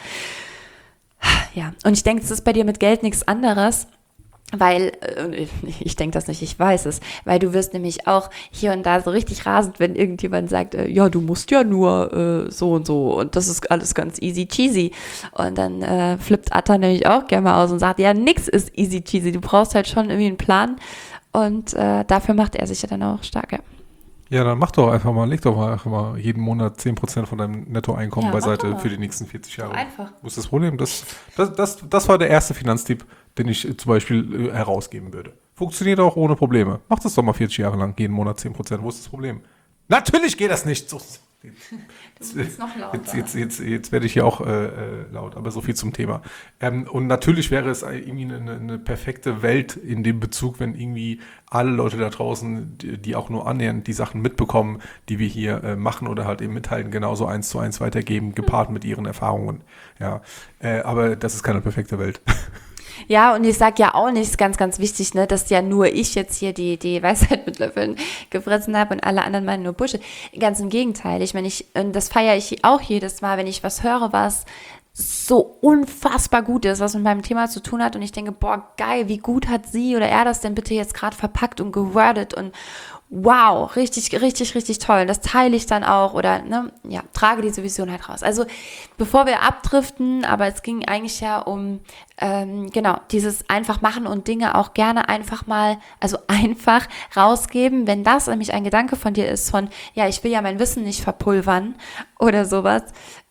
Ja, und ich denke, es ist bei dir mit Geld nichts anderes, weil, äh, ich denke das nicht, ich weiß es, weil du wirst nämlich auch hier und da so richtig rasend, wenn irgendjemand sagt, äh, ja, du musst ja nur äh, so und so und das ist alles ganz easy cheesy. Und dann äh, flippt Atta nämlich auch gerne mal aus und sagt, ja, nix ist easy cheesy, du brauchst halt schon irgendwie einen Plan und äh, dafür macht er sich ja dann auch stark, ja. Ja, dann mach doch einfach mal, leg doch mal einfach mal jeden Monat zehn Prozent von deinem Nettoeinkommen Ja, beiseite für die nächsten vierzig Jahre. Einfach. Wo ist das Problem? Das, das, das, das war der erste Finanztipp, den ich zum Beispiel äh, herausgeben würde. Funktioniert auch ohne Probleme. Mach das doch mal vierzig Jahre lang, jeden Monat zehn Prozent. Wo ist das Problem? Natürlich geht das nicht. So, Du bist noch lauter. Jetzt, jetzt, jetzt, jetzt werde ich hier auch äh, laut, aber so viel zum Thema. Ähm, und natürlich wäre es irgendwie eine, eine perfekte Welt in dem Bezug, wenn irgendwie alle Leute da draußen, die, die auch nur annähernd die Sachen mitbekommen, die wir hier äh, machen oder halt eben mitteilen, genauso eins zu eins weitergeben, gepaart mit ihren Erfahrungen. Ja, äh, aber das ist keine perfekte Welt. Ja, und ich sage ja auch nicht, ist ganz, ganz wichtig, ne, dass ja nur ich jetzt hier die, die Weisheit mit Löffeln gefressen habe und alle anderen meinen nur Bullshit. Ganz im Gegenteil. Ich meine, ich, das feiere ich auch jedes Mal, wenn ich was höre, was so unfassbar gut ist, was mit meinem Thema zu tun hat und ich denke, boah, geil, wie gut hat sie oder er das denn bitte jetzt gerade verpackt und gewordet und wow, richtig, richtig, richtig toll. Das teile ich dann auch oder ne, ja, trage diese Vision halt raus. Also bevor wir abdriften, aber es ging eigentlich ja um ähm, genau dieses einfach machen und Dinge auch gerne einfach mal, also einfach rausgeben. Wenn das nämlich ein Gedanke von dir ist von, ja, ich will ja mein Wissen nicht verpulvern oder sowas,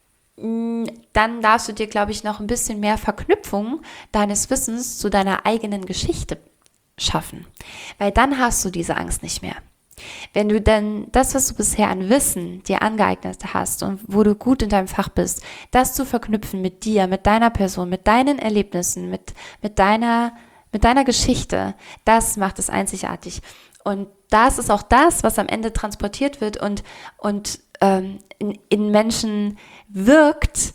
dann darfst du dir, glaube ich, noch ein bisschen mehr Verknüpfung deines Wissens zu deiner eigenen Geschichte schaffen. Weil dann hast du diese Angst nicht mehr. Wenn du dann das, was du bisher an Wissen dir angeeignet hast und wo du gut in deinem Fach bist, das zu verknüpfen mit dir, mit deiner Person, mit deinen Erlebnissen, mit, mit deiner, mit deiner Geschichte, das macht es einzigartig. Und das ist auch das, was am Ende transportiert wird und, und ähm, in, in Menschen wirkt,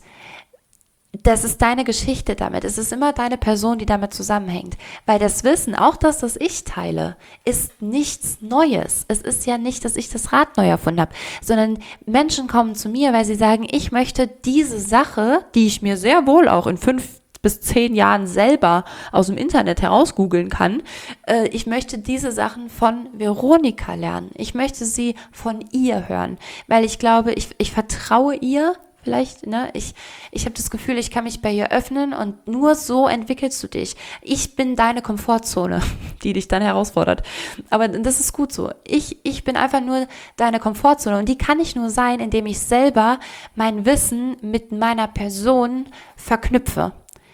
das ist deine Geschichte damit. Es ist immer deine Person, die damit zusammenhängt. Weil das Wissen, auch das, das ich teile, ist nichts Neues. Es ist ja nicht, dass ich das Rad neu erfunden habe, sondern Menschen kommen zu mir, weil sie sagen, ich möchte diese Sache, die ich mir sehr wohl auch in fünf bis zehn Jahren selber aus dem Internet herausgoogeln kann, äh, ich möchte diese Sachen von Veronika lernen. Ich möchte sie von ihr hören, weil ich glaube, ich, ich vertraue ihr. Vielleicht, ne, ich, ich habe das Gefühl, ich kann mich bei ihr öffnen und nur so entwickelst du dich. Ich bin deine Komfortzone, die dich dann herausfordert. Aber das ist gut so. Ich, ich bin einfach nur deine Komfortzone und die kann ich nur sein, indem ich selber mein Wissen mit meiner Person verknüpfe.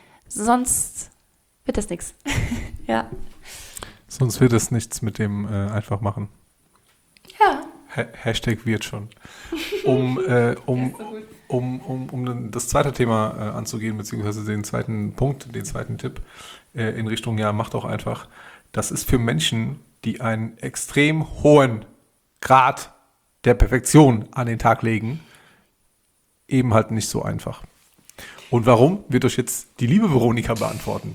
Sonst wird das nichts. Ja. Sonst wird es nichts mit dem äh, einfach machen. Ja. Ha- Hashtag wird schon. Um, äh, um, um, um, um das zweite Thema äh, anzugehen, beziehungsweise den zweiten Punkt, den zweiten Tipp äh, in Richtung, ja, macht auch einfach. Das ist für Menschen, die einen extrem hohen Grad der Perfektion an den Tag legen, eben halt nicht so einfach. Und warum, wird euch jetzt die liebe Veronika beantworten.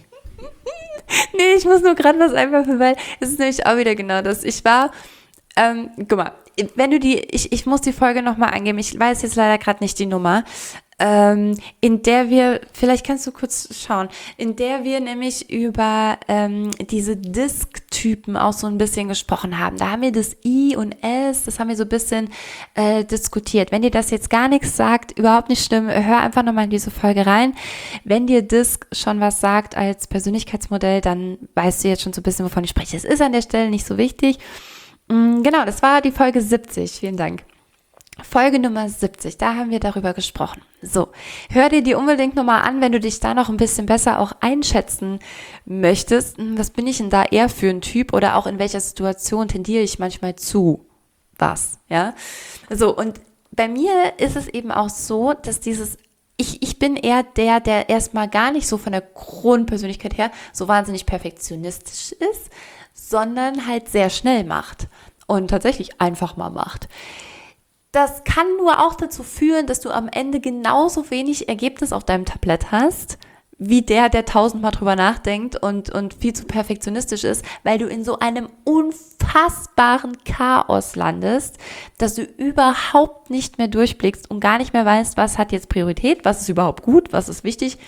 Nee, ich muss nur gerade was einwerfen, weil es ist nämlich auch wieder genau das. Ich war, ähm, guck mal, wenn du die, ich, ich muss die Folge nochmal angeben, ich weiß jetzt leider gerade nicht die Nummer, ähm, in der wir, vielleicht kannst du kurz schauen, in der wir nämlich über ähm, diese Disk-Typen auch so ein bisschen gesprochen haben. Da haben wir das I und S, das haben wir so ein bisschen äh, diskutiert. Wenn dir das jetzt gar nichts sagt, überhaupt nicht schlimm, hör einfach nochmal in diese Folge rein. Wenn dir Disk schon was sagt als Persönlichkeitsmodell, dann weißt du jetzt schon so ein bisschen, wovon ich spreche. Es ist an der Stelle nicht so wichtig. Genau, das war die Folge siebzig. Vielen Dank. Folge Nummer siebzig, da haben wir darüber gesprochen. So, hör dir die unbedingt nochmal an, wenn du dich da noch ein bisschen besser auch einschätzen möchtest. Was bin ich denn da eher für ein Typ oder auch in welcher Situation tendiere ich manchmal zu was, ja? So, und bei mir ist es eben auch so, dass dieses Ich, ich bin eher der, der erstmal gar nicht so von der Grundpersönlichkeit her so wahnsinnig perfektionistisch ist, sondern halt sehr schnell macht und tatsächlich einfach mal macht. Das kann nur auch dazu führen, dass du am Ende genauso wenig Ergebnis auf deinem Tablett hast, wie der, der tausendmal drüber nachdenkt und, und viel zu perfektionistisch ist, weil du in so einem unfassbaren Chaos landest, dass du überhaupt nicht mehr durchblickst und gar nicht mehr weißt, was hat jetzt Priorität, was ist überhaupt gut, was ist wichtig.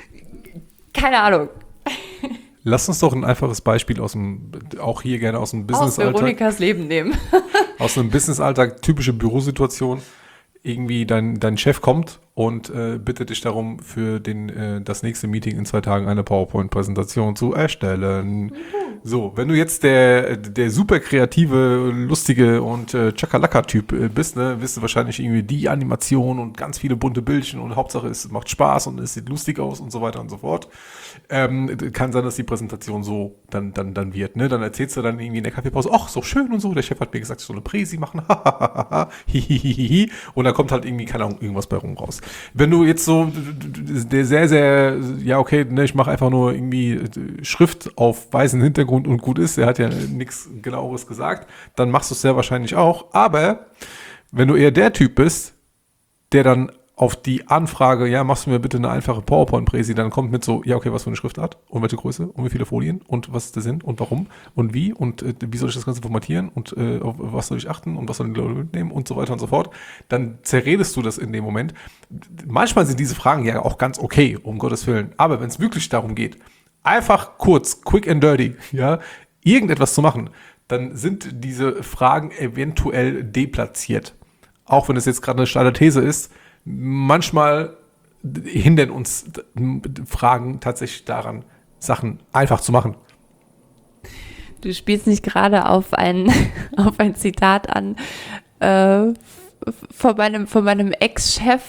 Keine Ahnung. Lass uns doch ein einfaches Beispiel aus dem, auch hier gerne aus dem Business-Alltag. Aus Veronikas Leben nehmen. Aus einem Business-Alltag, typische Bürosituation. Irgendwie dein, dein Chef kommt und äh, bittet dich darum, für den, äh, das nächste Meeting in zwei Tagen eine PowerPoint-Präsentation zu erstellen. Mhm. So, wenn du jetzt der, der super kreative, lustige und äh, Chakalaka-Typ äh, bist, ne, wirst du wahrscheinlich irgendwie die Animation und ganz viele bunte Bildchen und Hauptsache es macht Spaß und es sieht lustig aus und so weiter und so fort. Ähm, kann sein, dass die Präsentation so dann, dann, dann wird. Ne? Dann erzählst du dann irgendwie in der Kaffeepause, ach, so schön und so, der Chef hat mir gesagt, ich soll eine Präsi machen, hihihihi, und da kommt halt irgendwie, keine Ahnung, irgendwas bei rum raus. Wenn du jetzt so der sehr, sehr, ja okay, ne, ich mache einfach nur irgendwie Schrift auf weißen Hintergrund und gut ist, der hat ja nichts Genaueres gesagt, dann machst du es sehr wahrscheinlich auch. Aber wenn du eher der Typ bist, der dann auf die Anfrage, ja, machst du mir bitte eine einfache PowerPoint-Präsi, dann kommt mit so, ja, okay, was für eine Schriftart und welche Größe und wie viele Folien und was ist der Sinn und warum und wie und äh, wie soll ich das Ganze formatieren und äh, auf was soll ich achten und was sollen die Leute mitnehmen und so weiter und so fort, dann zerredest du das in dem Moment. Manchmal sind diese Fragen ja auch ganz okay, um Gottes Willen, aber wenn es wirklich darum geht, einfach kurz, quick and dirty, ja, irgendetwas zu machen, dann sind diese Fragen eventuell deplatziert. Auch wenn es jetzt gerade eine steile These ist, manchmal hindern uns Fragen tatsächlich daran, Sachen einfach zu machen. Du spielst nicht gerade auf ein, auf ein Zitat an äh, von meinem, von meinem Ex-Chef.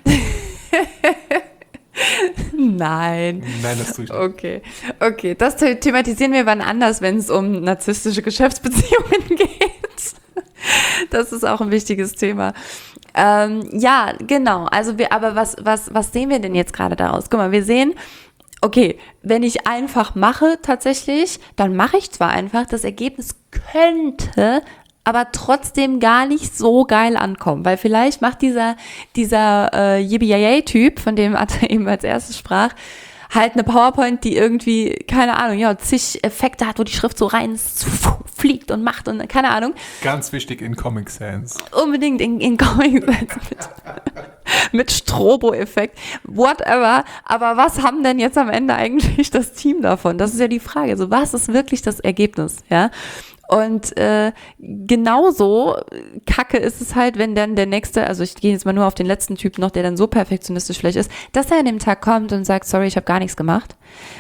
Nein. Nein, das tue ich nicht. Okay, okay. Das thematisieren wir wann anders, wenn es um narzisstische Geschäftsbeziehungen geht. Das ist auch ein wichtiges Thema. Ähm, ja, genau. Also wir, aber was, was, was sehen wir denn jetzt gerade daraus? Guck mal, wir sehen, okay, wenn ich einfach mache tatsächlich, dann mache ich zwar einfach, das Ergebnis könnte aber trotzdem gar nicht so geil ankommen, weil vielleicht macht dieser, dieser äh, Yippie-Yay-Typ, von dem Atta eben als erstes sprach, halt eine PowerPoint, die irgendwie, keine Ahnung, ja, zig Effekte hat, wo die Schrift so rein fliegt und macht und keine Ahnung. Ganz wichtig in Comic Sans. Unbedingt in, in Comic Sans mit, mit Strobo-Effekt, whatever. Aber was haben denn jetzt am Ende eigentlich das Team davon? Das ist ja die Frage. Also was ist wirklich das Ergebnis, ja? Und äh, genauso kacke ist es halt, wenn dann der Nächste, also ich gehe jetzt mal nur auf den letzten Typ noch, der dann so perfektionistisch vielleicht ist, dass er an dem Tag kommt und sagt, sorry, ich habe gar nichts gemacht.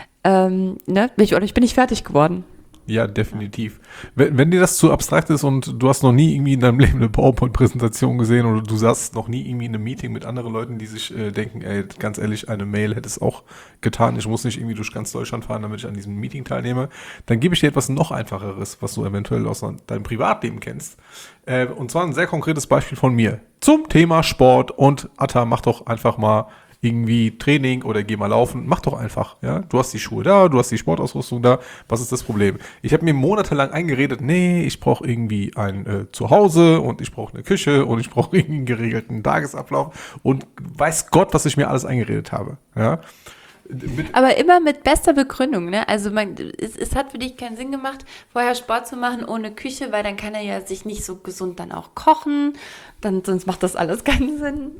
Ähm, ne? ich, oder ich bin nicht fertig geworden. Ja, definitiv. Wenn, wenn dir das zu abstrakt ist und du hast noch nie irgendwie in deinem Leben eine PowerPoint-Präsentation gesehen oder du saßt noch nie irgendwie in einem Meeting mit anderen Leuten, die sich äh, denken, ey, ganz ehrlich, eine Mail hätte es auch getan, ich muss nicht irgendwie durch ganz Deutschland fahren, damit ich an diesem Meeting teilnehme, dann gebe ich dir etwas noch Einfacheres, was du eventuell aus deinem Privatleben kennst. Äh, und zwar ein sehr konkretes Beispiel von mir zum Thema Sport und Atta, mach doch einfach mal irgendwie Training oder geh mal laufen, mach doch einfach, ja, du hast die Schuhe da, du hast die Sportausrüstung da, was ist das Problem? Ich habe mir monatelang eingeredet, nee, ich brauche irgendwie ein äh, Zuhause und ich brauche eine Küche und ich brauche irgendwie einen geregelten Tagesablauf und weiß Gott, was ich mir alles eingeredet habe, ja. Mit Aber immer mit bester Begründung, ne? Also man, es, es hat für dich keinen Sinn gemacht, vorher Sport zu machen ohne Küche, weil dann kann er ja sich nicht so gesund dann auch kochen, dann, sonst macht das alles keinen Sinn.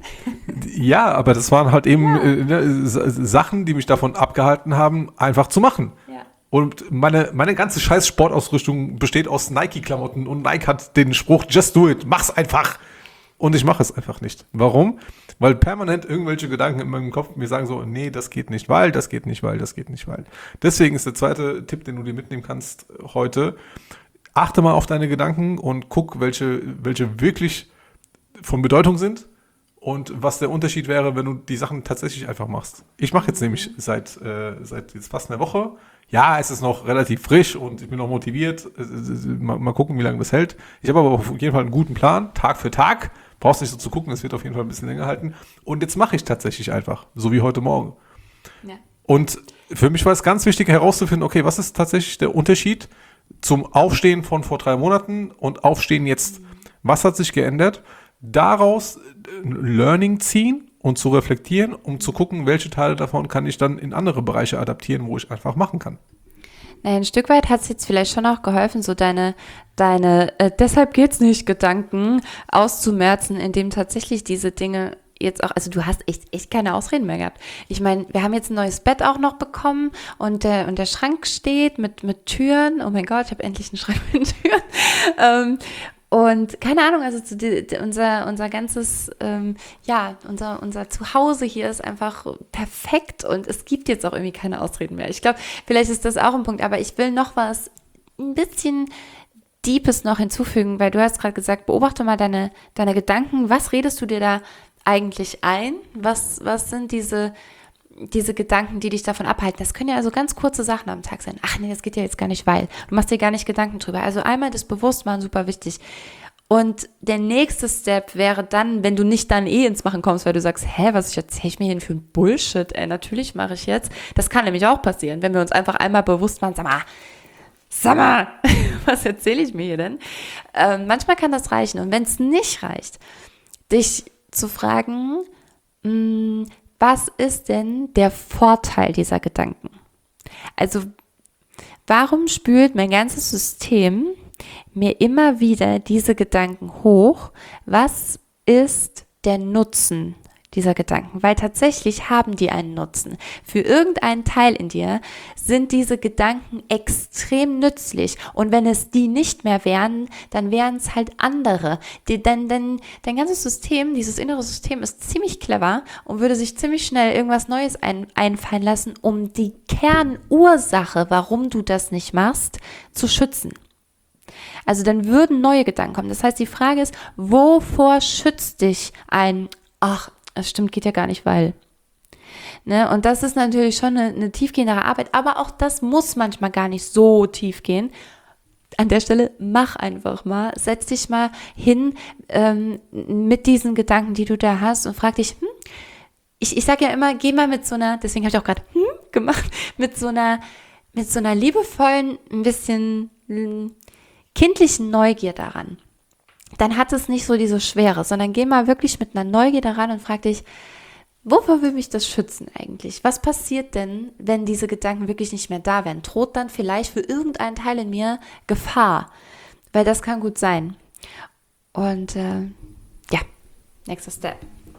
Ja, aber das waren halt eben ja. äh, ne, Sachen, die mich davon abgehalten haben, einfach zu machen. Ja. Und meine, meine ganze scheiß Sportausrüstung besteht aus Nike-Klamotten und Nike hat den Spruch, just do it, mach's einfach. Und ich mache es einfach nicht. Warum? Weil permanent irgendwelche Gedanken in meinem Kopf mir sagen so, nee, das geht nicht, weil, das geht nicht, weil, das geht nicht, weil. Deswegen ist der zweite Tipp, den du dir mitnehmen kannst heute, achte mal auf deine Gedanken und guck, welche, welche wirklich von Bedeutung sind und was der Unterschied wäre, wenn du die Sachen tatsächlich einfach machst. Ich mache jetzt nämlich seit, äh, seit jetzt fast einer Woche, ja, es ist noch relativ frisch und ich bin noch motiviert, mal, mal gucken, wie lange das hält. Ich habe aber auf jeden Fall einen guten Plan, Tag für Tag. Brauchst nicht so zu gucken, es wird auf jeden Fall ein bisschen länger halten. Und jetzt mache ich tatsächlich einfach, so wie heute Morgen. Ja. Und für mich war es ganz wichtig herauszufinden, okay, was ist tatsächlich der Unterschied zum Aufstehen von vor drei Monaten und Aufstehen jetzt? Was hat sich geändert? Daraus Learning ziehen und zu reflektieren, um zu gucken, welche Teile davon kann ich dann in andere Bereiche adaptieren, wo ich einfach machen kann. Naja, ein Stück weit hat es jetzt vielleicht schon auch geholfen, so deine, deine äh, deshalb geht's nicht Gedanken auszumerzen, indem tatsächlich diese Dinge jetzt auch, also du hast echt, echt keine Ausreden mehr gehabt. Ich meine, wir haben jetzt ein neues Bett auch noch bekommen und der, und der Schrank steht mit, mit Türen. Oh mein Gott, ich habe endlich einen Schrank mit Türen. ähm, Und keine Ahnung, also zu, die, unser, unser ganzes, ähm, ja, unser, unser Zuhause hier ist einfach perfekt und es gibt jetzt auch irgendwie keine Ausreden mehr. Ich glaube, vielleicht ist das auch ein Punkt, aber ich will noch was ein bisschen Deepes noch hinzufügen, weil du hast gerade gesagt, beobachte mal deine, deine Gedanken. Was redest du dir da eigentlich ein? Was, was sind diese diese Gedanken, die dich davon abhalten? Das können ja also ganz kurze Sachen am Tag sein. Ach nee, das geht ja jetzt gar nicht, weil du machst dir gar nicht Gedanken drüber. Also einmal das Bewusstmachen, super wichtig. Und der nächste Step wäre dann, wenn du nicht dann eh ins Machen kommst, weil du sagst, hä, was erzähle ich mir hier für ein Bullshit? Ey, natürlich mache ich jetzt. Das kann nämlich auch passieren, wenn wir uns einfach einmal bewusst machen, sag mal, sag mal, was erzähle ich mir hier denn? Ähm, manchmal kann das reichen. Und wenn es nicht reicht, dich zu fragen, mh, was ist denn der Vorteil dieser Gedanken? Also, warum spült mein ganzes System mir immer wieder diese Gedanken hoch? Was ist der Nutzen dieser Gedanken? Weil tatsächlich haben die einen Nutzen. Für irgendeinen Teil in dir sind diese Gedanken extrem nützlich. Und wenn es die nicht mehr wären, dann wären es halt andere. Die, denn, denn dein ganzes System, dieses innere System ist ziemlich clever und würde sich ziemlich schnell irgendwas Neues ein, einfallen lassen, um die Kernursache, warum du das nicht machst, zu schützen. Also dann würden neue Gedanken kommen. Das heißt, die Frage ist, wovor schützt dich ein, ach, das stimmt, geht ja gar nicht, weil. Ne? Und das ist natürlich schon eine, eine tiefgehendere Arbeit, aber auch das muss manchmal gar nicht so tief gehen. An der Stelle, mach einfach mal, setz dich mal hin ähm, mit diesen Gedanken, die du da hast und frag dich, hm, ich, ich sage ja immer, geh mal mit so einer, deswegen habe ich auch gerade hm gemacht, mit so einer, mit so einer liebevollen, ein bisschen hm, kindlichen Neugier daran. dann hat es nicht so diese Schwere, sondern geh mal wirklich mit einer Neugierde ran und frag dich, wovor will mich das schützen eigentlich? Was passiert denn, wenn diese Gedanken wirklich nicht mehr da wären? Droht dann vielleicht für irgendeinen Teil in mir Gefahr? Weil das kann gut sein. Und äh, ja, nächster Step.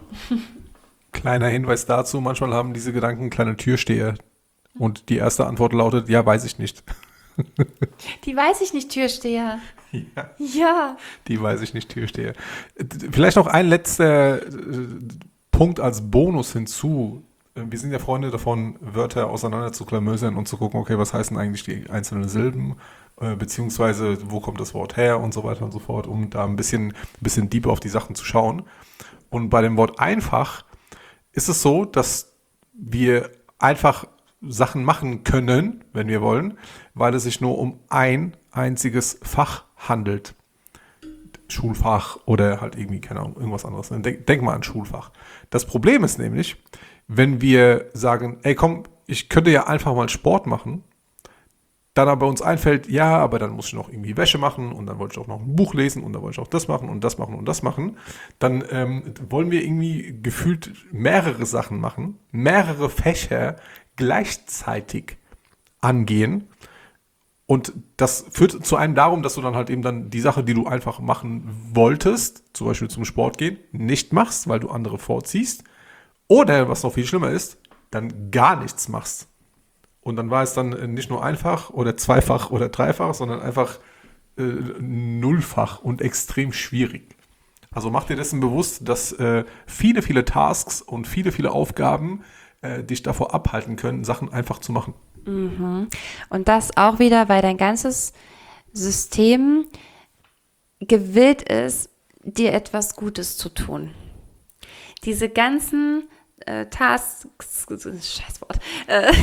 Kleiner Hinweis dazu, manchmal haben diese Gedanken kleine Türsteher. Und die erste Antwort lautet, ja, weiß ich nicht. Die weiß ich nicht, Türsteher. Ja, Ja. die weiß ich nicht, Türsteher. Vielleicht noch ein letzter äh, Punkt als Bonus hinzu. Wir sind ja Freunde davon, Wörter auseinander zu klamösern und zu gucken, okay, was heißen eigentlich die einzelnen Silben, äh, beziehungsweise wo kommt das Wort her und so weiter und so fort, um da ein bisschen, ein bisschen deeper auf die Sachen zu schauen. Und bei dem Wort einfach ist es so, dass wir einfach Sachen machen können, wenn wir wollen, weil es sich nur um ein einziges Fach handelt. Schulfach oder halt irgendwie, keine Ahnung, irgendwas anderes. Denk, denk mal an Schulfach. Das Problem ist nämlich, wenn wir sagen, ey komm, ich könnte ja einfach mal Sport machen, dann aber uns einfällt, ja, aber dann muss ich noch irgendwie Wäsche machen und dann wollte ich auch noch ein Buch lesen und dann wollte ich auch das machen und das machen und das machen, dann ähm, wollen wir irgendwie gefühlt mehrere Sachen machen, mehrere Fächer gleichzeitig angehen. Und das führt zu einem darum, dass du dann halt eben dann die Sache, die du einfach machen wolltest, zum Beispiel zum Sport gehen, nicht machst, weil du andere vorziehst. Oder, was noch viel schlimmer ist, dann gar nichts machst. Und dann war es dann nicht nur einfach oder zweifach oder dreifach, sondern einfach äh, nullfach und extrem schwierig. Also mach dir dessen bewusst, dass äh, viele, viele Tasks und viele, viele Aufgaben äh, dich davor abhalten können, Sachen einfach zu machen. Mhm. Und das auch wieder, weil dein ganzes System gewillt ist, dir etwas Gutes zu tun. Diese ganzen äh, Tasks, Scheißwort, äh,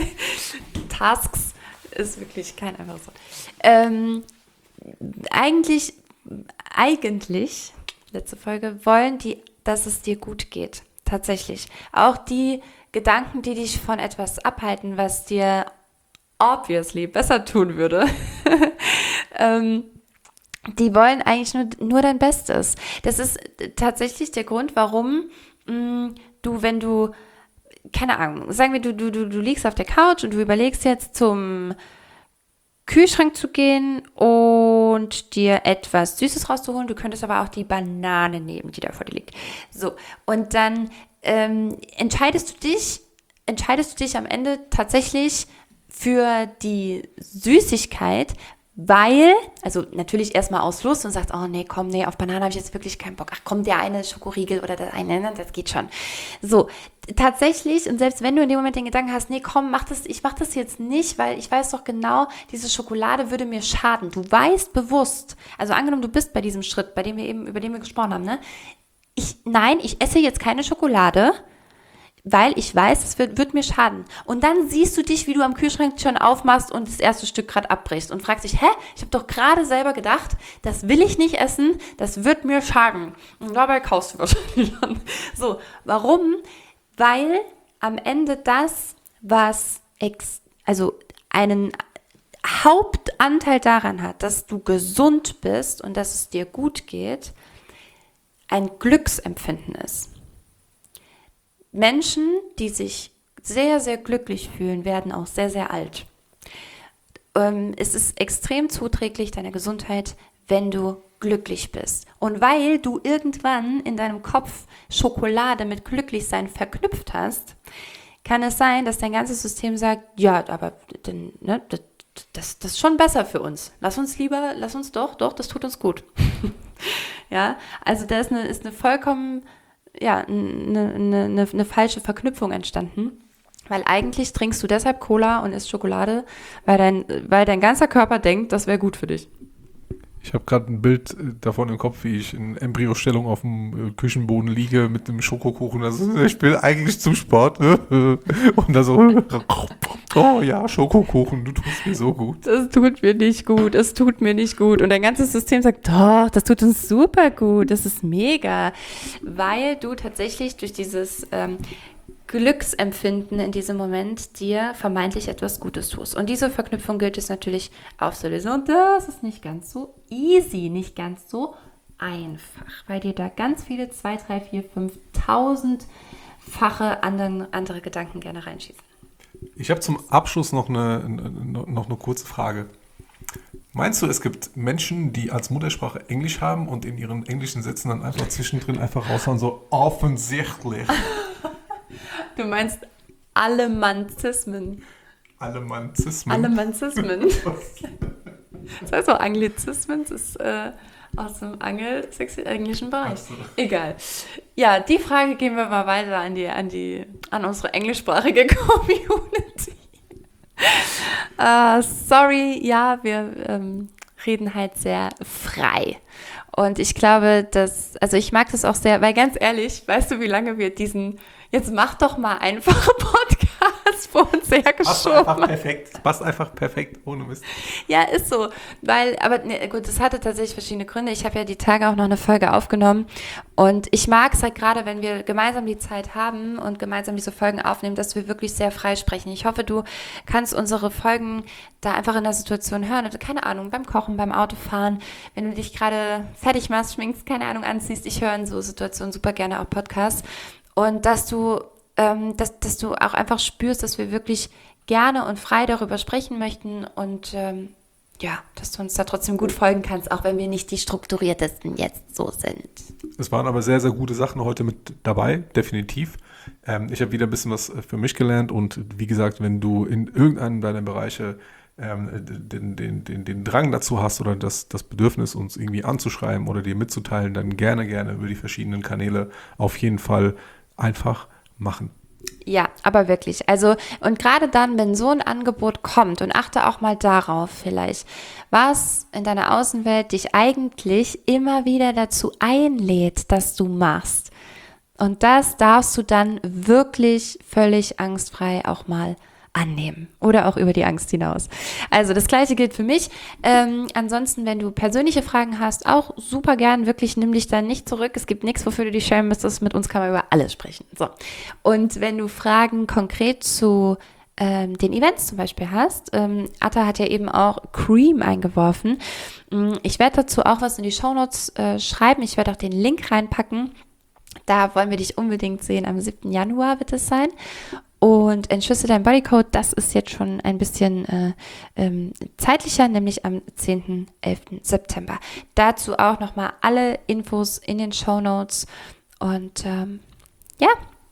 Tasks ist wirklich kein einfaches Wort. Ähm, eigentlich, eigentlich, letzte Folge, wollen die, dass es dir gut geht. Tatsächlich. Auch die Gedanken, die dich von etwas abhalten, was dir obviously besser tun würde, ähm, die wollen eigentlich nur, nur dein Bestes. Das ist tatsächlich der Grund, warum mh, du, wenn du, keine Ahnung, sagen wir, du, du, du, du liegst auf der Couch und du überlegst jetzt zum Kühlschrank zu gehen und dir etwas Süßes rauszuholen. Du könntest aber auch die Banane nehmen, die da vor dir liegt. So, und dann ähm, entscheidest du dich, entscheidest du dich am Ende tatsächlich für die Süßigkeit, weil, also natürlich erstmal aus Lust und sagst, oh nee, komm, nee, auf Banane habe ich jetzt wirklich keinen Bock. Ach komm, der eine Schokoriegel oder der eine, das geht schon. So, tatsächlich, und selbst wenn du in dem Moment den Gedanken hast, nee, komm, mach das, ich mach das jetzt nicht, weil ich weiß doch genau, diese Schokolade würde mir schaden. Du weißt bewusst, also angenommen, du bist bei diesem Schritt, bei dem wir eben, über den wir gesprochen haben, ne? Ich, nein, ich esse jetzt keine Schokolade, weil ich weiß, es wird, wird mir schaden. Und dann siehst du dich, wie du am Kühlschrank schon aufmachst und das erste Stück gerade abbrichst und fragst dich, hä, ich habe doch gerade selber gedacht, das will ich nicht essen, das wird mir schaden. Und dabei kaufst du wahrscheinlich dann. So, warum? Weil am Ende das, was ex, also einen Hauptanteil daran hat, dass du gesund bist und dass es dir gut geht, ein Glücksempfinden ist. Menschen, die sich sehr, sehr glücklich fühlen, werden auch sehr, sehr alt. Ähm, es ist extrem zuträglich deiner Gesundheit, wenn du glücklich bist. Und weil du irgendwann in deinem Kopf Schokolade mit Glücklichsein verknüpft hast, kann es sein, dass dein ganzes System sagt, ja, aber denn, ne, das, das, das ist schon besser für uns. Lass uns lieber, lass uns doch, doch, das tut uns gut. Ja, also da ist eine, ist eine vollkommen ja, eine, eine, eine falsche Verknüpfung entstanden, weil eigentlich trinkst du deshalb Cola und isst Schokolade, weil dein, weil dein ganzer Körper denkt, das wäre gut für dich. Ich habe gerade ein Bild davon im Kopf, wie ich in Embryostellung auf dem Küchenboden liege mit einem Schokokuchen. Also ich will eigentlich zum Sport. Und da so, oh ja, Schokokuchen, du tust mir so gut. Das tut mir nicht gut, es tut mir nicht gut. Und dein ganzes System sagt, doch, das tut uns super gut, das ist mega. Weil du tatsächlich durch dieses ähm, Glücksempfinden in diesem Moment dir vermeintlich etwas Gutes tust. Und diese Verknüpfung gilt es natürlich aufzulösen. Und das ist nicht ganz so easy, nicht ganz so einfach, weil dir da ganz viele zwei, drei, vier, fünftausendfache anderen, andere Gedanken gerne reinschießen. Ich habe zum Abschluss noch eine, noch eine kurze Frage. Meinst du, es gibt Menschen, die als Muttersprache Englisch haben und in ihren englischen Sätzen dann einfach zwischendrin einfach raushauen, so offensichtlich? Du meinst Alemanzismen. Alemanzismen? Alemanzismen. Das heißt auch Anglizismen, das ist äh, aus dem angelsächsischen Bereich. So. Egal. Ja, die Frage geben wir mal weiter an, die, an, die, an unsere englischsprachige Community. Uh, sorry, ja, wir ähm, reden halt sehr frei. Und ich glaube, dass, also ich mag das auch sehr, weil ganz ehrlich, weißt du, wie lange wir diesen, jetzt mach doch mal einfache Podcast vor uns hergeschoben. Passt einfach perfekt, passt einfach perfekt, ohne Mist. Ja, ist so, weil, aber ne, gut, das hatte tatsächlich verschiedene Gründe. Ich habe ja die Tage auch noch eine Folge aufgenommen und ich mag es halt gerade, wenn wir gemeinsam die Zeit haben und gemeinsam diese Folgen aufnehmen, dass wir wirklich sehr frei sprechen. Ich hoffe, du kannst unsere Folgen da einfach in der Situation hören, oder keine Ahnung, beim Kochen, beim Autofahren, wenn du dich gerade fertig machst, schminkst, keine Ahnung, anziehst. Ich höre in so Situationen super gerne auch Podcasts und dass du, ähm, dass, dass du auch einfach spürst, dass wir wirklich gerne und frei darüber sprechen möchten und ähm, ja, dass du uns da trotzdem gut folgen kannst, auch wenn wir nicht die strukturiertesten jetzt so sind. Es waren aber sehr, sehr gute Sachen heute mit dabei, definitiv. Ähm, ich habe wieder ein bisschen was für mich gelernt und wie gesagt, wenn du in irgendeinem deiner Bereiche ähm, den, den, den, den Drang dazu hast oder das, das Bedürfnis, uns irgendwie anzuschreiben oder dir mitzuteilen, dann gerne, gerne über die verschiedenen Kanäle auf jeden Fall einfach machen. Ja, aber wirklich. Also, und gerade dann, wenn so ein Angebot kommt, und achte auch mal darauf vielleicht, was in deiner Außenwelt dich eigentlich immer wieder dazu einlädt, dass du machst. Und das darfst du dann wirklich völlig angstfrei auch mal annehmen oder auch über die Angst hinaus. Also das Gleiche gilt für mich. Ähm, ansonsten, wenn du persönliche Fragen hast, auch super gern, wirklich nimm dich dann nicht zurück. Es gibt nichts, wofür du dich schämen müsstest. Mit uns kann man über alles sprechen. So. Und wenn du Fragen konkret zu ähm, den Events zum Beispiel hast, ähm, Atta hat ja eben auch Cream eingeworfen. Ich werde dazu auch was in die Shownotes äh, schreiben. Ich werde auch den Link reinpacken. Da wollen wir dich unbedingt sehen. Am siebten Januar wird es sein. Und Entschlüsse dein Bodycode, das ist jetzt schon ein bisschen äh, ähm, zeitlicher, nämlich am zehnten, elften September. Dazu auch nochmal alle Infos in den Shownotes. Und ähm, ja,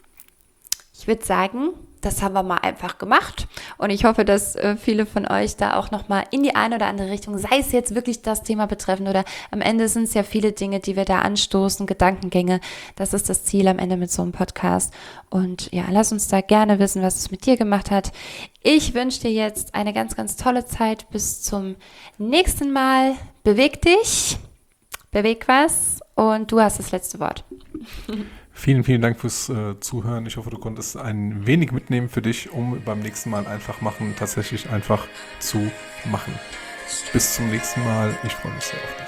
ich würde sagen, das haben wir mal einfach gemacht. Und ich hoffe, dass äh, viele von euch da auch nochmal in die eine oder andere Richtung, sei es jetzt wirklich das Thema betreffend oder am Ende sind es ja viele Dinge, die wir da anstoßen, Gedankengänge. Das ist das Ziel am Ende mit so einem Podcast. Und ja, lass uns da gerne wissen, was es mit dir gemacht hat. Ich wünsche dir jetzt eine ganz, ganz tolle Zeit. Bis zum nächsten Mal. Beweg dich, beweg was und du hast das letzte Wort. Vielen, vielen Dank fürs äh, Zuhören. Ich hoffe, du konntest ein wenig mitnehmen für dich, um beim nächsten Mal einfach machen, tatsächlich einfach zu machen. Bis zum nächsten Mal. Ich freue mich sehr auf dich.